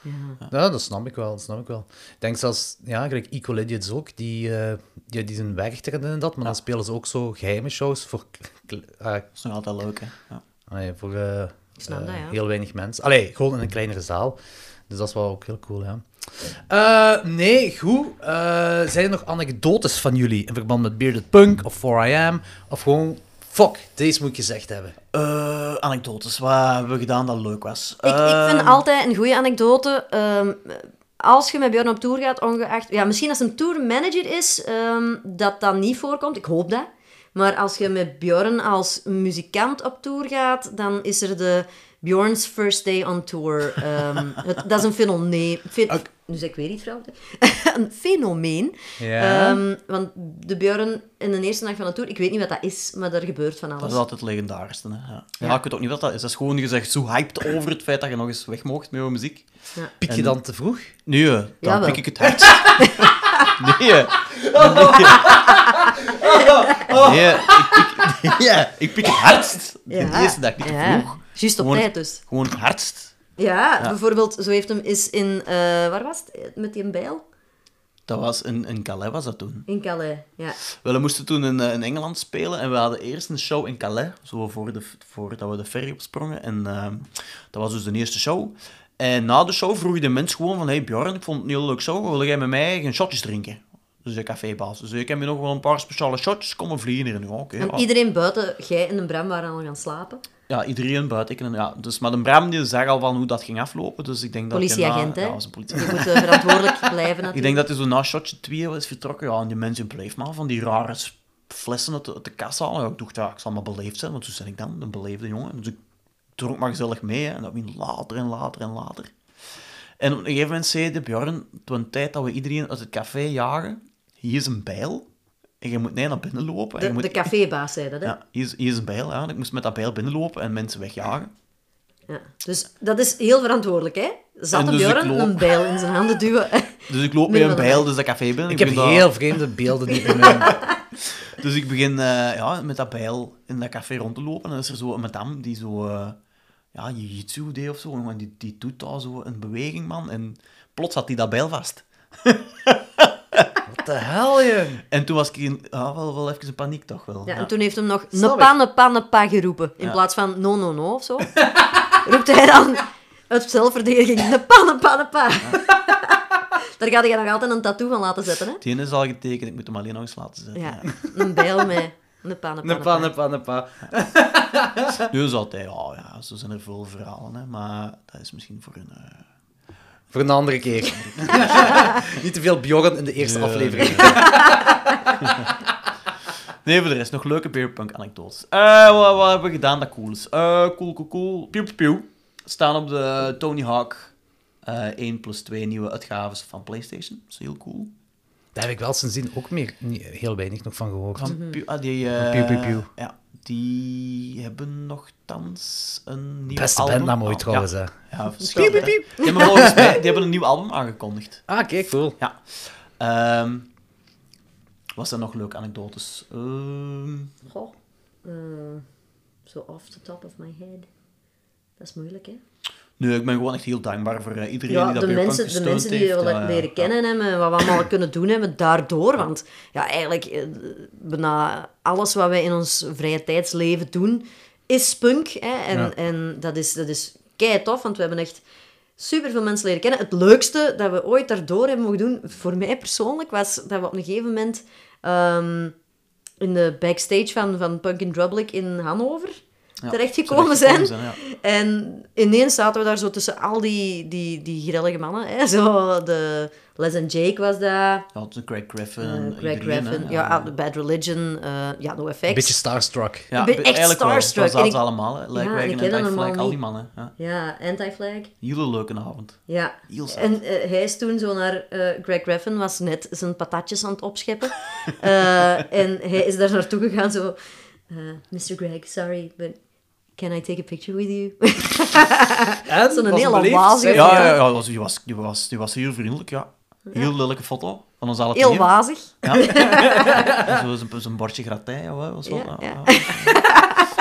Ja. Ja, dat snap ik wel, dat snap ik wel. Ik denk zelfs, ja, gelijk Equal Idiots ook, die, uh, die, die zijn werk erin en dat, maar ja. dan spelen ze ook zo geheime shows voor... Uh, dat is nog altijd leuk, hè. Ja. Allee, voor uh, ik snap uh, dat, ja. heel weinig mensen. Allee, gewoon in een kleinere zaal. Dus dat is wel ook heel cool, ja. Uh, nee, goed. Uh, zijn er nog anekdotes van jullie in verband met Bearded Punk of four I am? Of gewoon, fuck, deze moet ik gezegd hebben. Uh, anekdotes, wat hebben we gedaan dat leuk was? Ik, uh, ik vind altijd een goede anekdote... Um, als je met Björn op tour gaat, ongeacht... Ja, misschien als een tourmanager is, um, dat dat niet voorkomt. Ik hoop dat. Maar als je met Björn als muzikant op tour gaat, dan is er de Björn's First Day on Tour. Um, het, dat is een fenomeen. Fe- okay. Nu zeg ik weer iets fout. Een fenomeen. Ja. Um, want de Björn in de eerste dag van de tour, ik weet niet wat dat is, maar er gebeurt van alles. Dat is altijd het legendarischste. Hè? Ja. Ja. ja, ik weet ook niet wat dat is. Dat is gewoon gezegd zo hyped over het feit dat je nog eens weg mocht met je muziek. Ja. Piek je en... dan te vroeg? Nee, dan Jawel. piek ik het hardst. nee. Nee. Nee, ik piek, ja, ik piek het hardst. Ja. De eerste dag, niet te Ja. vroeg. Juist op Gewoon, tijd dus. Gewoon het hardst. Ja, Ja. bijvoorbeeld, zo heeft hem is in... Uh, waar was het? Met die bijl? Dat was in, in Calais, was dat toen. In Calais, ja. Wel, we moesten toen in, in Engeland spelen en we hadden eerst een show in Calais, zo voor de, voordat we de ferry opsprongen. En uh, dat was dus de eerste show. En na de show vroeg de mens gewoon van, hey Björn, ik vond het een heel leuk show, wil jij met mij geen shotjes drinken? Dus de cafébaas. Dus ik heb je nog wel een paar speciale shotjes, kom maar vliegen hier nu. Okay, En ja. iedereen buiten, jij en de Bram waren al gaan slapen. Ja, iedereen buiten. Ik en, ja. Dus, maar de Bram die zag al van hoe dat ging aflopen, dus ik denk dat... Politieagent, na, hè? Ja, was een politie. Je moet uh, verantwoordelijk blijven natuurlijk. Ik denk dat hij zo na shotje twee was vertrokken. Ja, en die mensen bleef maar van die rare flessen uit de, uit de kast halen. Ja, ik dacht, ja, ik zal maar beleefd zijn, want zo ben ik dan, een beleefde jongen. Dus ik dronk maar gezellig mee, hè. En dat ging later en later en later. En op een gegeven moment zei de Björn, toen een tijd dat we iedereen uit het café jagen, hier is een bijl. En je moet nee, naar binnen lopen. En De, je moet... de cafébaas zei dat, hè? Ja, hier is, hier is een bijl. Ja. En ik moest met dat bijl binnenlopen en mensen wegjagen. Ja. Dus dat is heel verantwoordelijk, hè? Zat de dus ik Björn loop- een bijl in zijn handen duwen. Dus ik loop Nee, met een wel bijl waar. dus dat café binnen. Ik heb begin heel dat- vreemde beelden niet in mijn... Dus ik begin uh, ja, met dat bijl in dat café rond te lopen. En dan is er zo een madame die zo... Uh, ja, jiu-jitsu deed of zo. En die, die doet daar zo een beweging, man. En plots had hij dat bijl vast. Wat de hel, je? En toen was ik in, ja, wel, wel even in paniek, toch wel. Ja, en toen heeft hem nog Snap ne pa, ne pa, ne pa geroepen. In Ja. plaats van no, no, no of zo. Roept hij dan uit zelfverdediging ne pa, ne pa, ne pa. Daar ga je nog altijd een tattoo van laten zetten, hè? Die is al getekend, ik moet hem alleen nog eens laten zetten. Ja, Ja. een bijl met ne pa, ne pa, Ne pa, ne pa, ne pa. Nu is altijd, ja, ja, zo zijn er veel verhalen, hè, maar dat is misschien voor een... Uh... Voor een andere keer. Niet te veel Bjorn in de eerste Ja. aflevering. Nee, voor de rest nog leuke beerpunk-anekdotes. Uh, wat, wat hebben we gedaan dat cool is? Uh, cool, cool, cool. Piu, piu, piu. Staan op de Tony Hawk uh, één plus twee nieuwe uitgaves van PlayStation. Dat is heel cool. Daar heb ik wel sindsdien ook meer, niet, heel weinig nog van gehoord. Van Piu, ah, die, uh, Van Piu, Piu, Piu. Ja, die hebben nogthans een nieuw Beste album. bandnaam ooit Ah, trouwens, hè. Ja, ja Piep, piep, piep, piep. Die hebben volgens mij die hebben een nieuw album aangekondigd. Ah, kijk, cool. Ja. Um, was er nog leuke anekdotes? Um, Goh, uh, zo off the top of my head. Dat is moeilijk, hè? nee, ik ben gewoon echt heel dankbaar voor uh, iedereen Ja, die dat de Beerpunk mensen, de gesteund mensen die heeft. we Ja, ja, leren ja. kennen hebben en wat we allemaal kunnen doen hebben daardoor. Want ja, eigenlijk, eh, bijna alles wat wij in ons vrije tijdsleven doen, is punk. Hè? En, Ja. en dat is, dat is kei tof, want we hebben echt super veel mensen leren kennen. Het leukste dat we ooit daardoor hebben mogen doen, voor mij persoonlijk, was dat we op een gegeven moment um, in de backstage van, van Punk in Drublic in Hannover Ja, terechtgekomen terechtgekomen zijn. ja. En ineens zaten we daar zo tussen al die, die, die grillige mannen. Hè? Zo, de Les and Jake was daar. Ja, het is Greg Griffin. Uh, en Greg iedereen, hè. Griffin. Ja, The Bad Religion. uh, ja, No Effects. Een beetje starstruck. Ja, Ik ben be- echt eigenlijk wel. starstruck. Dat zaten En ze ik- allemaal. Hè. Ja, Lijkweg en ik en ken dat Anti-Flag, allemaal al die niet. mannen. Ja. Ja, Anti-Flag. Hele leuke avond. Ja. Heel zacht. En uh, hij is toen zo naar... Uh, Greg Griffin was net zijn patatjes aan het opscheppen. uh, en hij is daar naartoe gegaan zo... Uh, mister Greg, sorry, but... Can I take a picture with you? En? Zo'n Was hele het beleefd? wazige- Zei Ja, hij, ja, ja, die, was, die, was, die was heel vriendelijk, ja. Heel lelijke foto van ons alle Heel tweeën. wazig. Ja. Zo zijn, zijn bordje gratij, ja, was wel. Ja, Ja, ja. ja.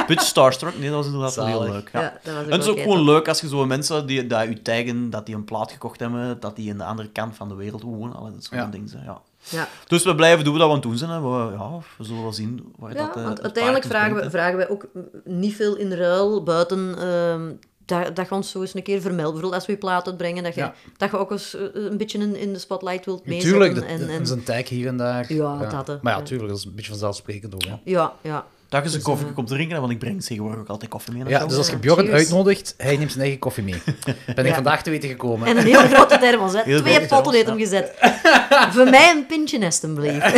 Beetje starstruck. Nee, dat was inderdaad wel heel Zalig. leuk. Ja. Ja, dat was En het is ook wel gewoon kei leuk als je zo mensen die dat u taggen, dat die een plaat gekocht hebben, dat die aan de andere kant van de wereld wonen. Allee, dat soort Ja. dingen. Ja. Ja. Dus we blijven doen wat we aan het doen zijn. En we, ja, we zullen wel zien waar Ja, dat eh, want het uiteindelijk paard ons vragen we, brengt, hè. vragen wij ook niet veel in ruil buiten ehm, dat, dat je ons zo eens een keer vermeldt. Bijvoorbeeld als we je plaat uitbrengen, dat je, Ja. dat je ook eens eh, een beetje in, in de spotlight wilt meezetten. Tuurlijk, dat, en, dat en, is een tag hier en daar. Ja, dat, hè. Maar ja, Ja. tuurlijk, dat is een beetje vanzelfsprekend ook. Hè. ja, ja. Dat je eens een Dus, koffie eh, komt drinken, want ik breng tegenwoordig ook altijd koffie mee. naar Ja, jou. dus als je Ja, Bjorn cheers. uitnodigt, hij neemt zijn eigen koffie mee. Ben ik vandaag te weten gekomen. En een hele grote thermos, hè. Heel Twee grote potten heeft hem thermos, gezet. Voor mij een pintje, alstublieft.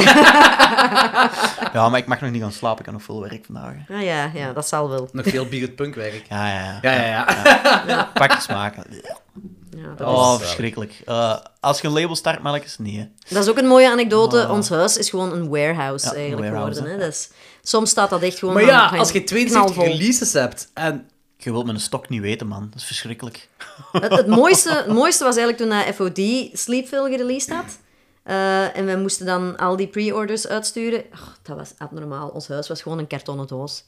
Ja, maar ik mag nog niet gaan slapen, ik heb nog veel werk vandaag. hè. Ah, ja, ja, dat zal wel. Nog veel Beer het Punkwerk. Ja, ja, ja. Ja, ja, ja. Pakjes maken. Ja, dat, Oh, is- verschrikkelijk. Eh, als je een label start, mannetjes, nee. hè. dat is ook een mooie anekdote. Ons huis is gewoon een warehouse Ja, een eigenlijk warehouse, geworden. Hè. hè. Dus, soms staat dat echt gewoon... Maar van- ja, van als je tweeënzeventig knalvol. releases hebt en... Je wilt met een stok niet weten, man. Dat is verschrikkelijk. Het, het, mooiste, het mooiste was eigenlijk toen dat F O D Sleepville gereleased had. Eh, en we moesten dan al die pre-orders uitsturen. Oh, dat was abnormaal. Ons huis was gewoon een kartonnen doos.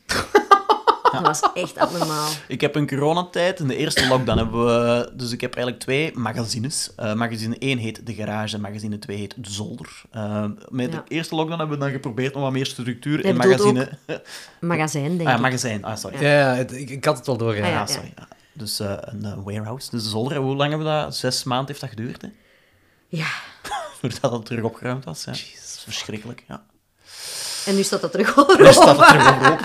Dat was echt abnormaal. Ik heb in coronatijd, in de eerste lockdown, hebben we... Dus ik heb eigenlijk twee magazines. Uh, magazine één heet De Garage en magazine twee heet De Zolder. Uh, met Ja. de eerste lockdown hebben we dan geprobeerd om wat meer structuur Jij in bedoelt magazine... Magazijn, denk Ah, ik. magazijn. Ah, sorry. Ja, ja het- ik, ik had het wel door. Ja. Ah, ja. Ah, sorry. Ja. Dus uh, een uh, warehouse, dus De Zolder. En hoe lang hebben we dat? Zes maanden heeft dat geduurd, hè? Ja. Voordat het terug opgeruimd was. Ja. Dat is verschrikkelijk, ja. En nu staat dat terug op. Nu staat het terug op.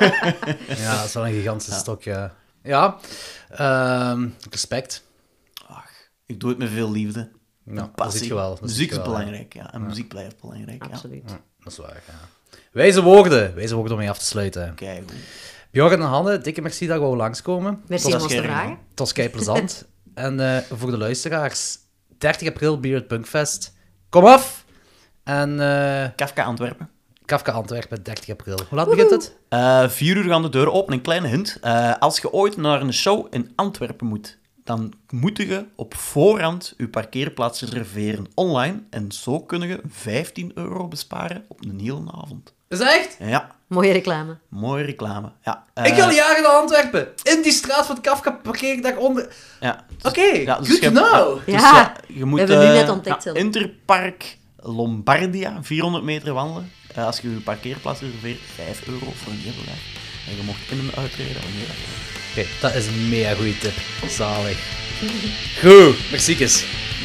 Ja, dat is wel een gigantische stok, ja. Ja, ehm, respect. Ach, ik doe het met veel liefde. Ja, dat Passie. zie je wel. Dat zie Muziek je is wel, ja. belangrijk, ja. En muziek blijft belangrijk, ja. Absoluut. Ja, dat is waar, ja. Wijze woorden. Wijze woorden om mee af te sluiten. Kijk, goed. Bjorn en Hanne, dikke merci dat we wou langskomen. Merci Tot om ons te scherm, vragen. man. Het was kei plezant. En eh, voor de luisteraars, dertig april, Beer het Punkfest. Kom af! En eh, Kafka Antwerpen. Kafka Antwerpen, dertig april. Hoe laat begint het? Uh, vier uur gaan de deuren open. Een kleine hint. Uh, als je ooit naar een show in Antwerpen moet, dan moet je op voorhand je parkeerplaats reserveren online. En zo kun je vijftien euro besparen op een hele avond. Is dat echt? Ja, Mooie reclame. mooie reclame. Ja, uh, Ik wil jaren naar Antwerpen. In die straat van het Kafka parkeer ik daaronder. Ja, Oké, ja, dus good to je hebt- know. dus Ja, je moet, we hebben nu eh, net ontdekt ja, zelf. Interpark Lombardia, vierhonderd meter wandelen. Uh, als je je parkeerplaats reserveert, vijf euro voor een hele dag. En je mocht in en uitreden wanneer dat je Oké, dat is een mega goede tip. Zalig. Goed, merciekes.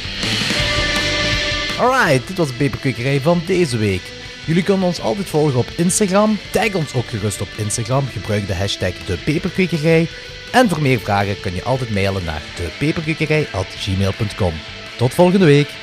Alright, dit was de Peperkwekerij van deze week. Jullie kunnen ons altijd volgen op Instagram. Tag ons ook gerust op Instagram. Gebruik de hashtag de Peperkwekerij. En voor meer vragen kun je altijd mailen naar de peperkwekerij at gmail punt com. Tot volgende week.